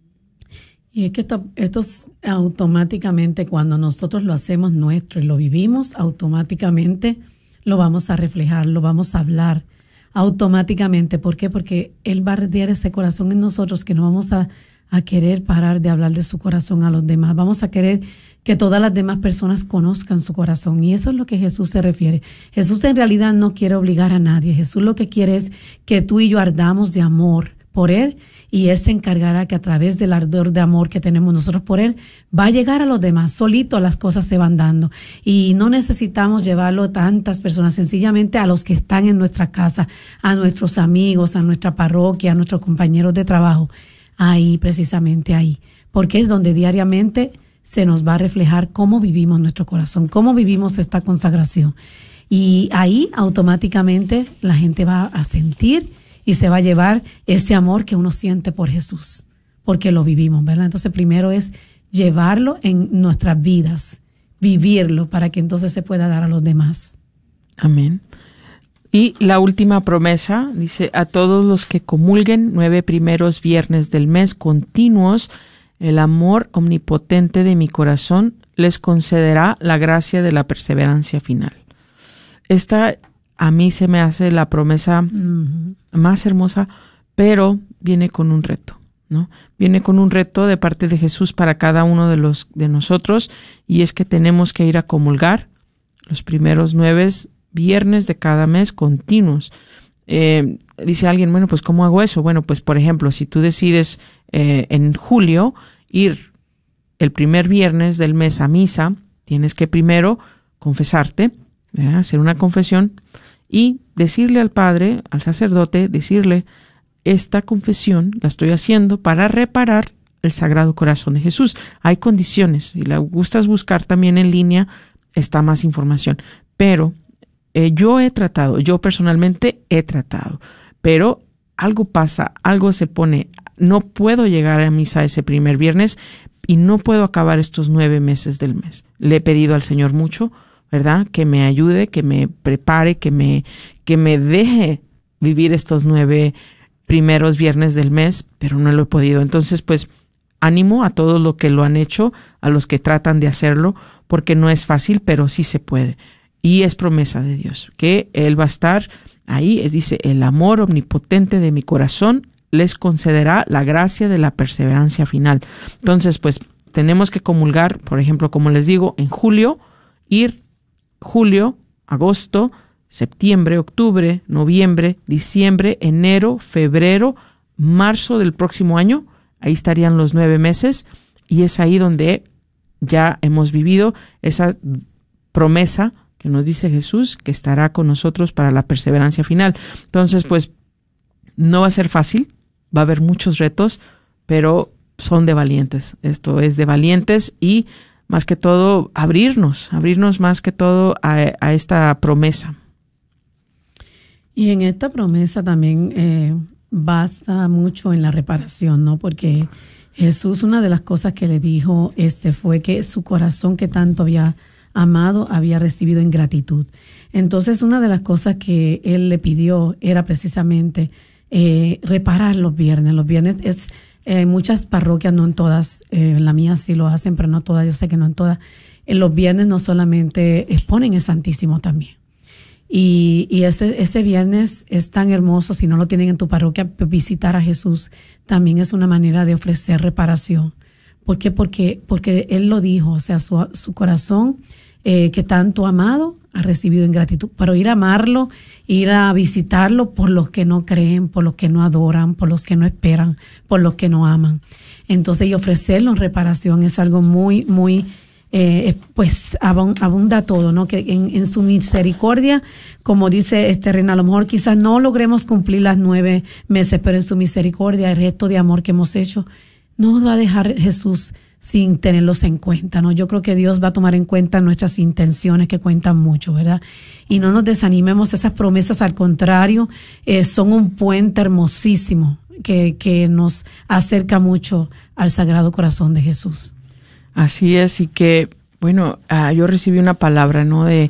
Y es que esto, esto es automáticamente, cuando nosotros lo hacemos nuestro y lo vivimos, automáticamente lo vamos a reflejar, lo vamos a hablar automáticamente. ¿Por qué? Porque Él va a radiar ese corazón en nosotros, que no vamos a, a querer parar de hablar de su corazón a los demás. Vamos a querer que todas las demás personas conozcan su corazón. Y eso es lo que Jesús se refiere. Jesús en realidad no quiere obligar a nadie. Jesús lo que quiere es que tú y yo ardamos de amor por Él, y Él se encargará que a través del ardor de amor que tenemos nosotros por Él, va a llegar a los demás. Solito las cosas se van dando. Y no necesitamos llevarlo a tantas personas, sencillamente a los que están en nuestra casa, a nuestros amigos, a nuestra parroquia, a nuestros compañeros de trabajo. Ahí, precisamente ahí. Porque es donde diariamente se nos va a reflejar cómo vivimos nuestro corazón, cómo vivimos esta consagración. Y ahí automáticamente la gente va a sentir y se va a llevar ese amor que uno siente por Jesús, porque lo vivimos, ¿verdad? Entonces primero es llevarlo en nuestras vidas, vivirlo, para que entonces se pueda dar a los demás. Amén. Y la última promesa dice: a todos los que comulguen nueve primeros viernes del mes continuos, el amor omnipotente de mi corazón les concederá la gracia de la perseverancia final. Esta a mí se me hace la promesa uh-huh. más hermosa, pero viene con un reto, ¿no? Viene con un reto de parte de Jesús para cada uno de los de nosotros, y es que tenemos que ir a comulgar los primeros nueve viernes de cada mes continuos. Eh, dice alguien, bueno, pues ¿cómo hago eso? Bueno, pues por ejemplo, si tú decides eh, en julio ir el primer viernes del mes a misa, tienes que primero confesarte, ¿verdad? Hacer una confesión y decirle al padre, al sacerdote, decirle: esta confesión la estoy haciendo para reparar el Sagrado Corazón de Jesús. Hay condiciones, si la gustas buscar también en línea, está más información. Pero eh, yo he tratado, yo personalmente he tratado, pero algo pasa, algo se pone, no puedo llegar a misa ese primer viernes y no puedo acabar estos nueve meses del mes. Le he pedido al Señor mucho, ¿verdad? Que me ayude, que me prepare, que me, que me deje vivir estos nueve primeros viernes del mes, pero no lo he podido. Entonces, pues, ánimo a todos los que lo han hecho, a los que tratan de hacerlo, porque no es fácil, pero sí se puede. Y es promesa de Dios, que Él va a estar ahí. Es, dice, el amor omnipotente de mi corazón les concederá la gracia de la perseverancia final. Entonces, pues, tenemos que comulgar, por ejemplo, como les digo, en julio, ir julio, agosto, septiembre, octubre, noviembre, diciembre, enero, febrero, marzo del próximo año. Ahí estarían los nueve meses, y es ahí donde ya hemos vivido esa promesa que nos dice Jesús, que estará con nosotros para la perseverancia final. Entonces, pues, no va a ser fácil, va a haber muchos retos, pero son de valientes. Esto es de valientes, y más que todo, abrirnos, abrirnos más que todo a, a esta promesa. Y en esta promesa también eh, basa mucho en la reparación, ¿no? Porque Jesús, una de las cosas que le dijo este fue que su corazón, que tanto había amado, había recibido ingratitud. Entonces, una de las cosas que Él le pidió era precisamente eh, reparar los viernes. Los viernes es... En eh, muchas parroquias, no en todas, eh, la mía sí lo hacen, pero no todas, yo sé que no en todas. En los viernes no solamente exponen el Santísimo también. Y, y ese, ese viernes es tan hermoso, si no lo tienen en tu parroquia, visitar a Jesús también es una manera de ofrecer reparación. ¿Por qué? Porque, porque Él lo dijo, o sea, su, su corazón eh, que tanto amado ha recibido ingratitud. Pero ir a amarlo, ir a visitarlo por los que no creen, por los que no adoran, por los que no esperan, por los que no aman. Entonces, y ofrecerlo en reparación es algo muy, muy, eh, pues abunda todo, ¿no? Que en, en su misericordia, como dice este Reina, a lo mejor quizás no logremos cumplir las nueve meses, pero en su misericordia, el resto de amor que hemos hecho, no nos va a dejar Jesús sin tenerlos en cuenta, ¿no? Yo creo que Dios va a tomar en cuenta nuestras intenciones, que cuentan mucho, ¿verdad? Y no nos desanimemos, esas promesas, al contrario, eh, son un puente hermosísimo que, que nos acerca mucho al Sagrado Corazón de Jesús. Así es, y que, bueno, uh, yo recibí una palabra, ¿no? De,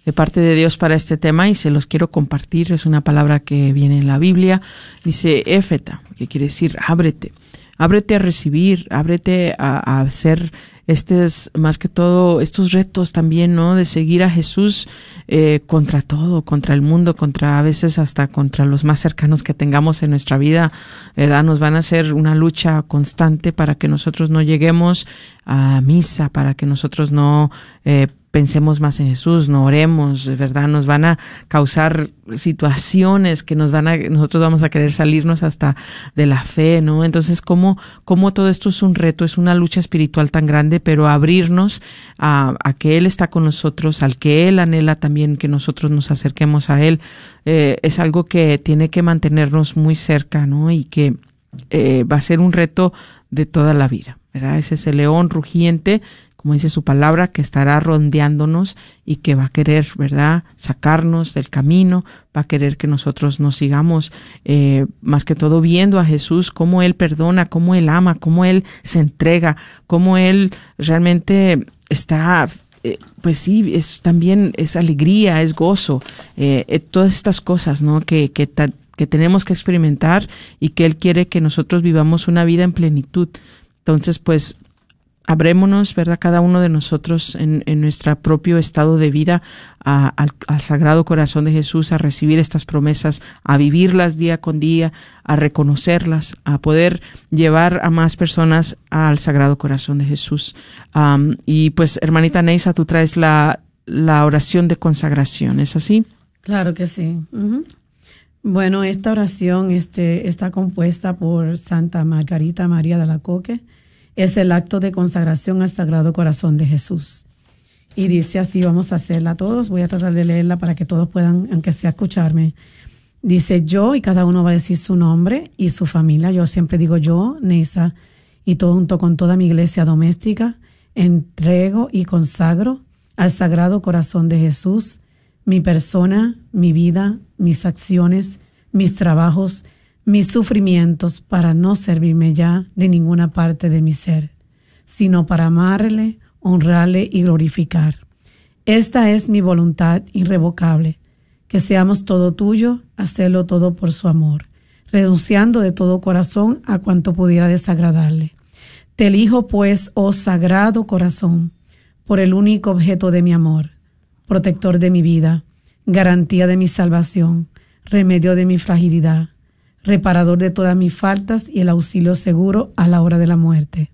de parte de Dios para este tema y se los quiero compartir. Es una palabra que viene en la Biblia. Dice éfeta, que quiere decir ábrete. Ábrete a recibir, ábrete a, a hacer estos, más que todo, estos retos también, ¿no? De seguir a Jesús eh, contra todo, contra el mundo, contra a veces hasta contra los más cercanos que tengamos en nuestra vida, ¿verdad? Nos van a hacer una lucha constante para que nosotros no lleguemos a misa, para que nosotros no eh, pensemos más en Jesús, no oremos, ¿verdad? Nos van a causar situaciones que nos van a, nosotros vamos a querer salirnos hasta de la fe, ¿no? Entonces, ¿cómo, cómo todo esto es un reto, es una lucha espiritual tan grande, pero abrirnos a, a que Él está con nosotros, al que Él anhela también que nosotros nos acerquemos a Él, eh, es algo que tiene que mantenernos muy cerca, ¿no? Y que eh, va a ser un reto de toda la vida, ¿verdad? Ese es el león rugiente, como dice su palabra, que estará rondeándonos y que va a querer, ¿verdad?, sacarnos del camino, va a querer que nosotros nos sigamos, eh, más que todo viendo a Jesús, cómo Él perdona, cómo Él ama, cómo Él se entrega, cómo Él realmente está, eh, pues sí, es también es alegría, es gozo, eh, eh, todas estas cosas, ¿no?, que, que, ta, que tenemos que experimentar y que Él quiere que nosotros vivamos una vida en plenitud. Entonces, pues, abrémonos, ¿verdad?, cada uno de nosotros en, en nuestro propio estado de vida a, al, al Sagrado Corazón de Jesús, a recibir estas promesas, a vivirlas día con día, a reconocerlas, a poder llevar a más personas al Sagrado Corazón de Jesús. Um, y pues, hermanita Neisa, tú traes la, la oración de consagración, ¿es así? Claro que sí. Uh-huh. Bueno, esta oración este, está compuesta por Santa Margarita María de Alacoque. Es el acto de consagración al Sagrado Corazón de Jesús. Y dice así, vamos a hacerla todos. Voy a tratar de leerla para que todos puedan, aunque sea, escucharme. Dice yo, y cada uno va a decir su nombre y su familia. Yo siempre digo yo, Neisa, y todo junto con toda mi iglesia doméstica, entrego y consagro al Sagrado Corazón de Jesús mi persona, mi vida, mis acciones, mis trabajos, mis sufrimientos, para no servirme ya de ninguna parte de mi ser, sino para amarle, honrarle y glorificar. Esta es mi voluntad irrevocable, que seamos todo tuyo, hacerlo todo por su amor, renunciando de todo corazón a cuanto pudiera desagradarle. Te elijo pues, oh Sagrado Corazón, por el único objeto de mi amor, protector de mi vida, garantía de mi salvación, remedio de mi fragilidad, reparador de todas mis faltas y el auxilio seguro a la hora de la muerte.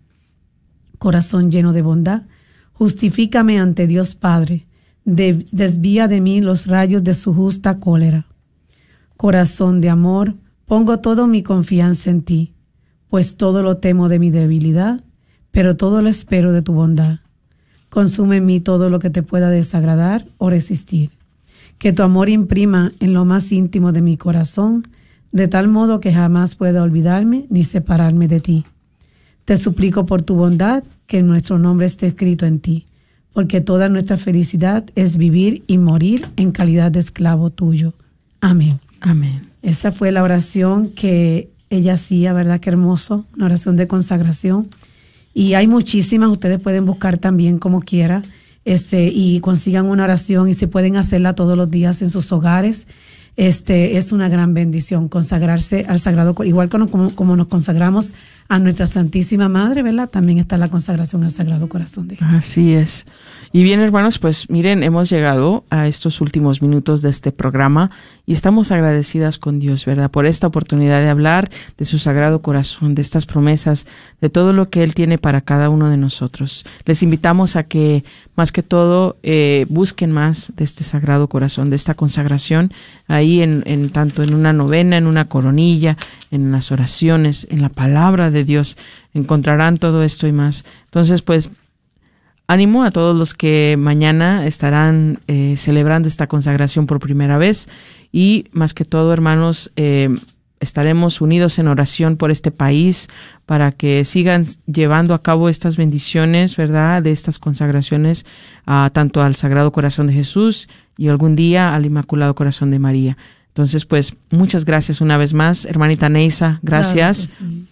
Corazón lleno de bondad, justifícame ante Dios Padre, de, desvía de mí los rayos de su justa cólera. Corazón de amor, pongo toda mi confianza en ti, pues todo lo temo de mi debilidad, pero todo lo espero de tu bondad. Consume en mí todo lo que te pueda desagradar o resistir. Que tu amor imprima en lo más íntimo de mi corazón, de tal modo que jamás pueda olvidarme ni separarme de ti. Te suplico por tu bondad que nuestro nombre esté escrito en ti, porque toda nuestra felicidad es vivir y morir en calidad de esclavo tuyo. Amén. Amén. Esa fue la oración que ella hacía, ¿verdad? Qué hermoso, una oración de consagración. Y hay muchísimas, ustedes pueden buscar también como quiera, este, y consigan una oración y se pueden hacerla todos los días en sus hogares. Este, es una gran bendición consagrarse al Sagrado Corazón, igual como, como nos consagramos a nuestra Santísima Madre, ¿verdad? También está la consagración al Sagrado Corazón de Jesús. Así es. Y bien, hermanos, pues miren, hemos llegado a estos últimos minutos de este programa y estamos agradecidas con Dios, ¿verdad? Por esta oportunidad de hablar de su Sagrado Corazón, de estas promesas, de todo lo que Él tiene para cada uno de nosotros. Les invitamos a que, más que todo, eh, busquen más de este Sagrado Corazón, de esta consagración, ahí en, en tanto en una novena, en una coronilla, en las oraciones, en la palabra de Dios, encontrarán todo esto y más. Entonces, pues, ánimo a todos los que mañana estarán eh, celebrando esta consagración por primera vez y, más que todo, hermanos, eh, estaremos unidos en oración por este país para que sigan llevando a cabo estas bendiciones, ¿verdad?, de estas consagraciones uh, tanto al Sagrado Corazón de Jesús y algún día al Inmaculado Corazón de María. Entonces, pues, muchas gracias una vez más, hermanita Neisa, gracias. Claro que sí.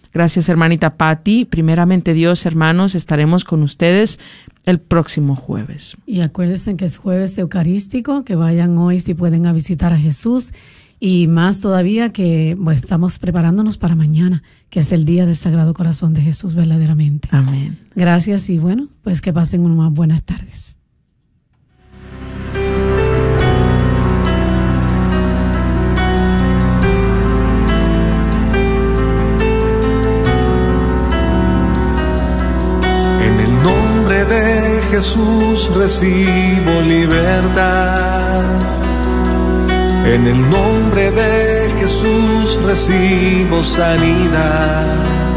Gracias, hermanita Patti. Primeramente Dios, hermanos, estaremos con ustedes el próximo jueves. Y acuérdense que es jueves eucarístico, que vayan hoy si pueden a visitar a Jesús. Y más todavía que pues, estamos preparándonos para mañana, que es el día del Sagrado Corazón de Jesús verdaderamente. Amén. Gracias y bueno, pues que pasen unas buenas tardes. En el nombre de Jesús recibo libertad. En el nombre de Jesús recibo sanidad.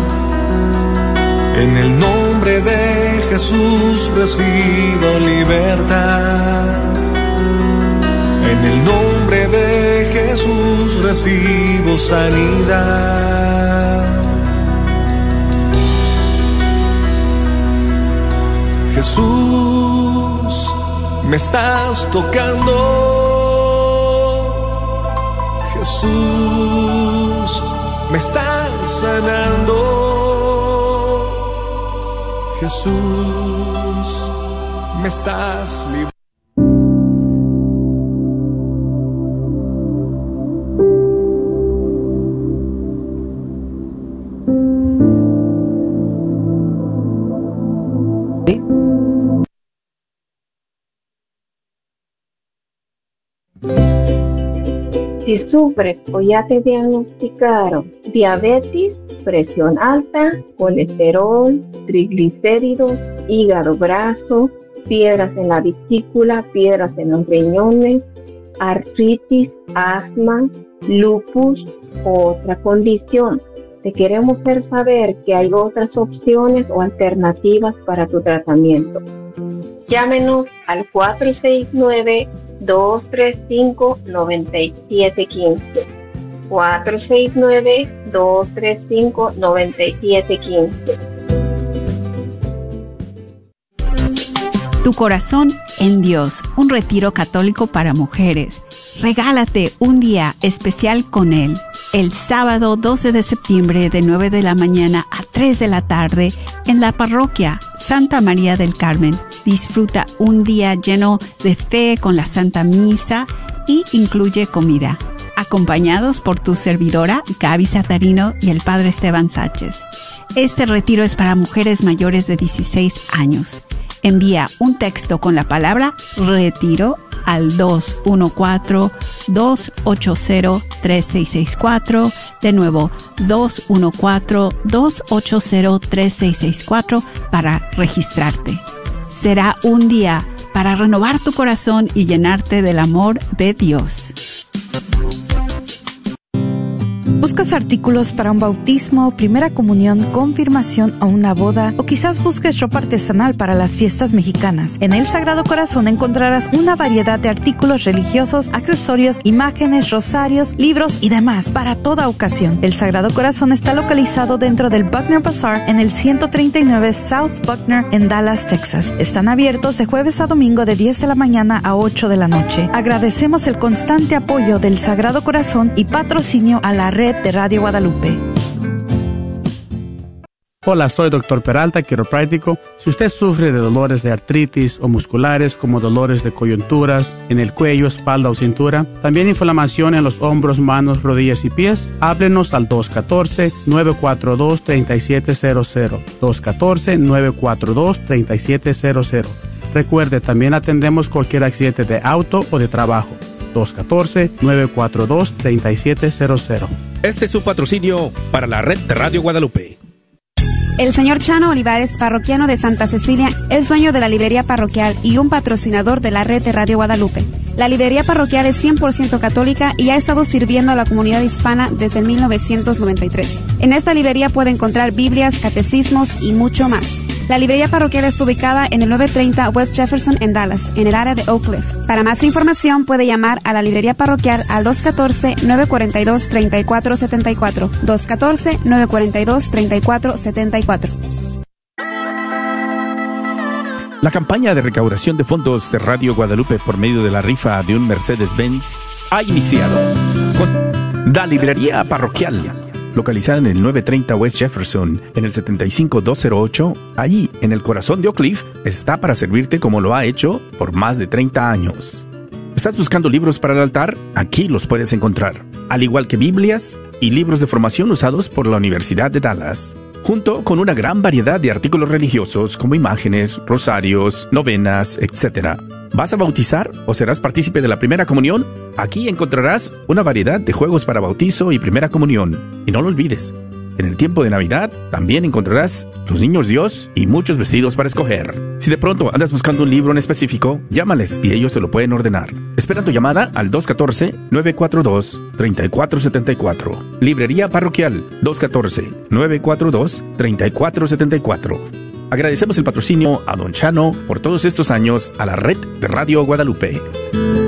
En el nombre de Jesús recibo libertad. En el nombre de Jesús recibo sanidad. Jesús, me estás tocando. Jesús, me estás sanando. Jesús, me estás librando. Si sufres o ya te diagnosticaron diabetes, presión alta, colesterol, triglicéridos, hígado graso, piedras en la vesícula, piedras en los riñones, artritis, asma, lupus o otra condición, te queremos hacer saber que hay otras opciones o alternativas para tu tratamiento. Llámenos al cuatro seis nueve, dos tres cinco, nueve siete uno cinco. cuatro seis nueve, dos tres cinco, nueve siete uno cinco. Tu corazón en Dios, un retiro católico para mujeres. Regálate un día especial con Él. El sábado doce de septiembre de nueve de la mañana a tres de la tarde en la parroquia Santa María del Carmen. Disfruta un día lleno de fe con la Santa Misa y incluye comida. Acompañados por tu servidora Gaby Satarino y el Padre Esteban Sánchez. Este retiro es para mujeres mayores de dieciséis años. Envía un texto con la palabra retiro al dos uno cuatro, dos ocho cero, tres seis seis cuatro. De nuevo, dos uno cuatro, dos ocho cero, tres seis seis cuatro para registrarte. Será un día para renovar tu corazón y llenarte del amor de Dios. ¿Buscas artículos para un bautismo, primera comunión, confirmación o una boda? O quizás busques ropa artesanal para las fiestas mexicanas. En El Sagrado Corazón encontrarás una variedad de artículos religiosos, accesorios, imágenes, rosarios, libros y demás para toda ocasión. El Sagrado Corazón está localizado dentro del Buckner Bazaar en el ciento treinta y nueve South Buckner en Dallas, Texas. Están abiertos de jueves a domingo de diez de la mañana a ocho de la noche. Agradecemos el constante apoyo del Sagrado Corazón y patrocinio a la red de Radio Guadalupe. Hola, soy doctor Peralta, quiropráctico. Si usted sufre de dolores de artritis o musculares como dolores de coyunturas en el cuello, espalda o cintura, también inflamación en los hombros, manos, rodillas y pies, háblenos al dos uno cuatro, nueve cuatro dos, tres siete cero cero. dos uno cuatro, nueve cuatro dos, tres siete cero cero. Recuerde, también atendemos cualquier accidente de auto o de trabajo. dos uno cuatro, nueve cuatro dos, tres siete cero cero. Este es su patrocinio para la red de Radio Guadalupe. El señor Chano Olivares, parroquiano de Santa Cecilia, es dueño de la librería parroquial y un patrocinador de la red de Radio Guadalupe. La librería parroquial es cien por ciento católica y ha estado sirviendo a la comunidad hispana desde mil novecientos noventa y tres. En esta librería puede encontrar Biblias, catecismos y mucho más. La librería parroquial está ubicada en el novecientos treinta West Jefferson en Dallas, en el área de Oak Cliff. Para más información puede llamar a la librería parroquial al dos uno cuatro, nueve cuatro dos, tres cuatro siete cuatro. dos uno cuatro, nueve cuatro dos, tres cuatro siete cuatro. La campaña de recaudación de fondos de Radio Guadalupe por medio de la rifa de un Mercedes-Benz ha iniciado. La librería parroquial localizada en el novecientos treinta West Jefferson, en el setenta y cinco mil doscientos ocho, allí en el corazón de Oak Cliff, está para servirte como lo ha hecho por más de treinta años. ¿Estás buscando libros para el altar? Aquí los puedes encontrar, al igual que Biblias y libros de formación usados por la Universidad de Dallas, junto con una gran variedad de artículos religiosos como imágenes, rosarios, novenas, etcétera. ¿Vas a bautizar o serás partícipe de la primera comunión? Aquí encontrarás una variedad de juegos para bautizo y primera comunión. Y no lo olvides, en el tiempo de Navidad también encontrarás los niños Dios y muchos vestidos para escoger. Si de pronto andas buscando un libro en específico, llámales y ellos te lo pueden ordenar. Espera tu llamada al dos uno cuatro, nueve cuatro dos, tres cuatro siete cuatro. Librería Parroquial dos uno cuatro, nueve cuatro dos, tres cuatro siete cuatro. Agradecemos el patrocinio a Don Chano por todos estos años a la red de Radio Guadalupe.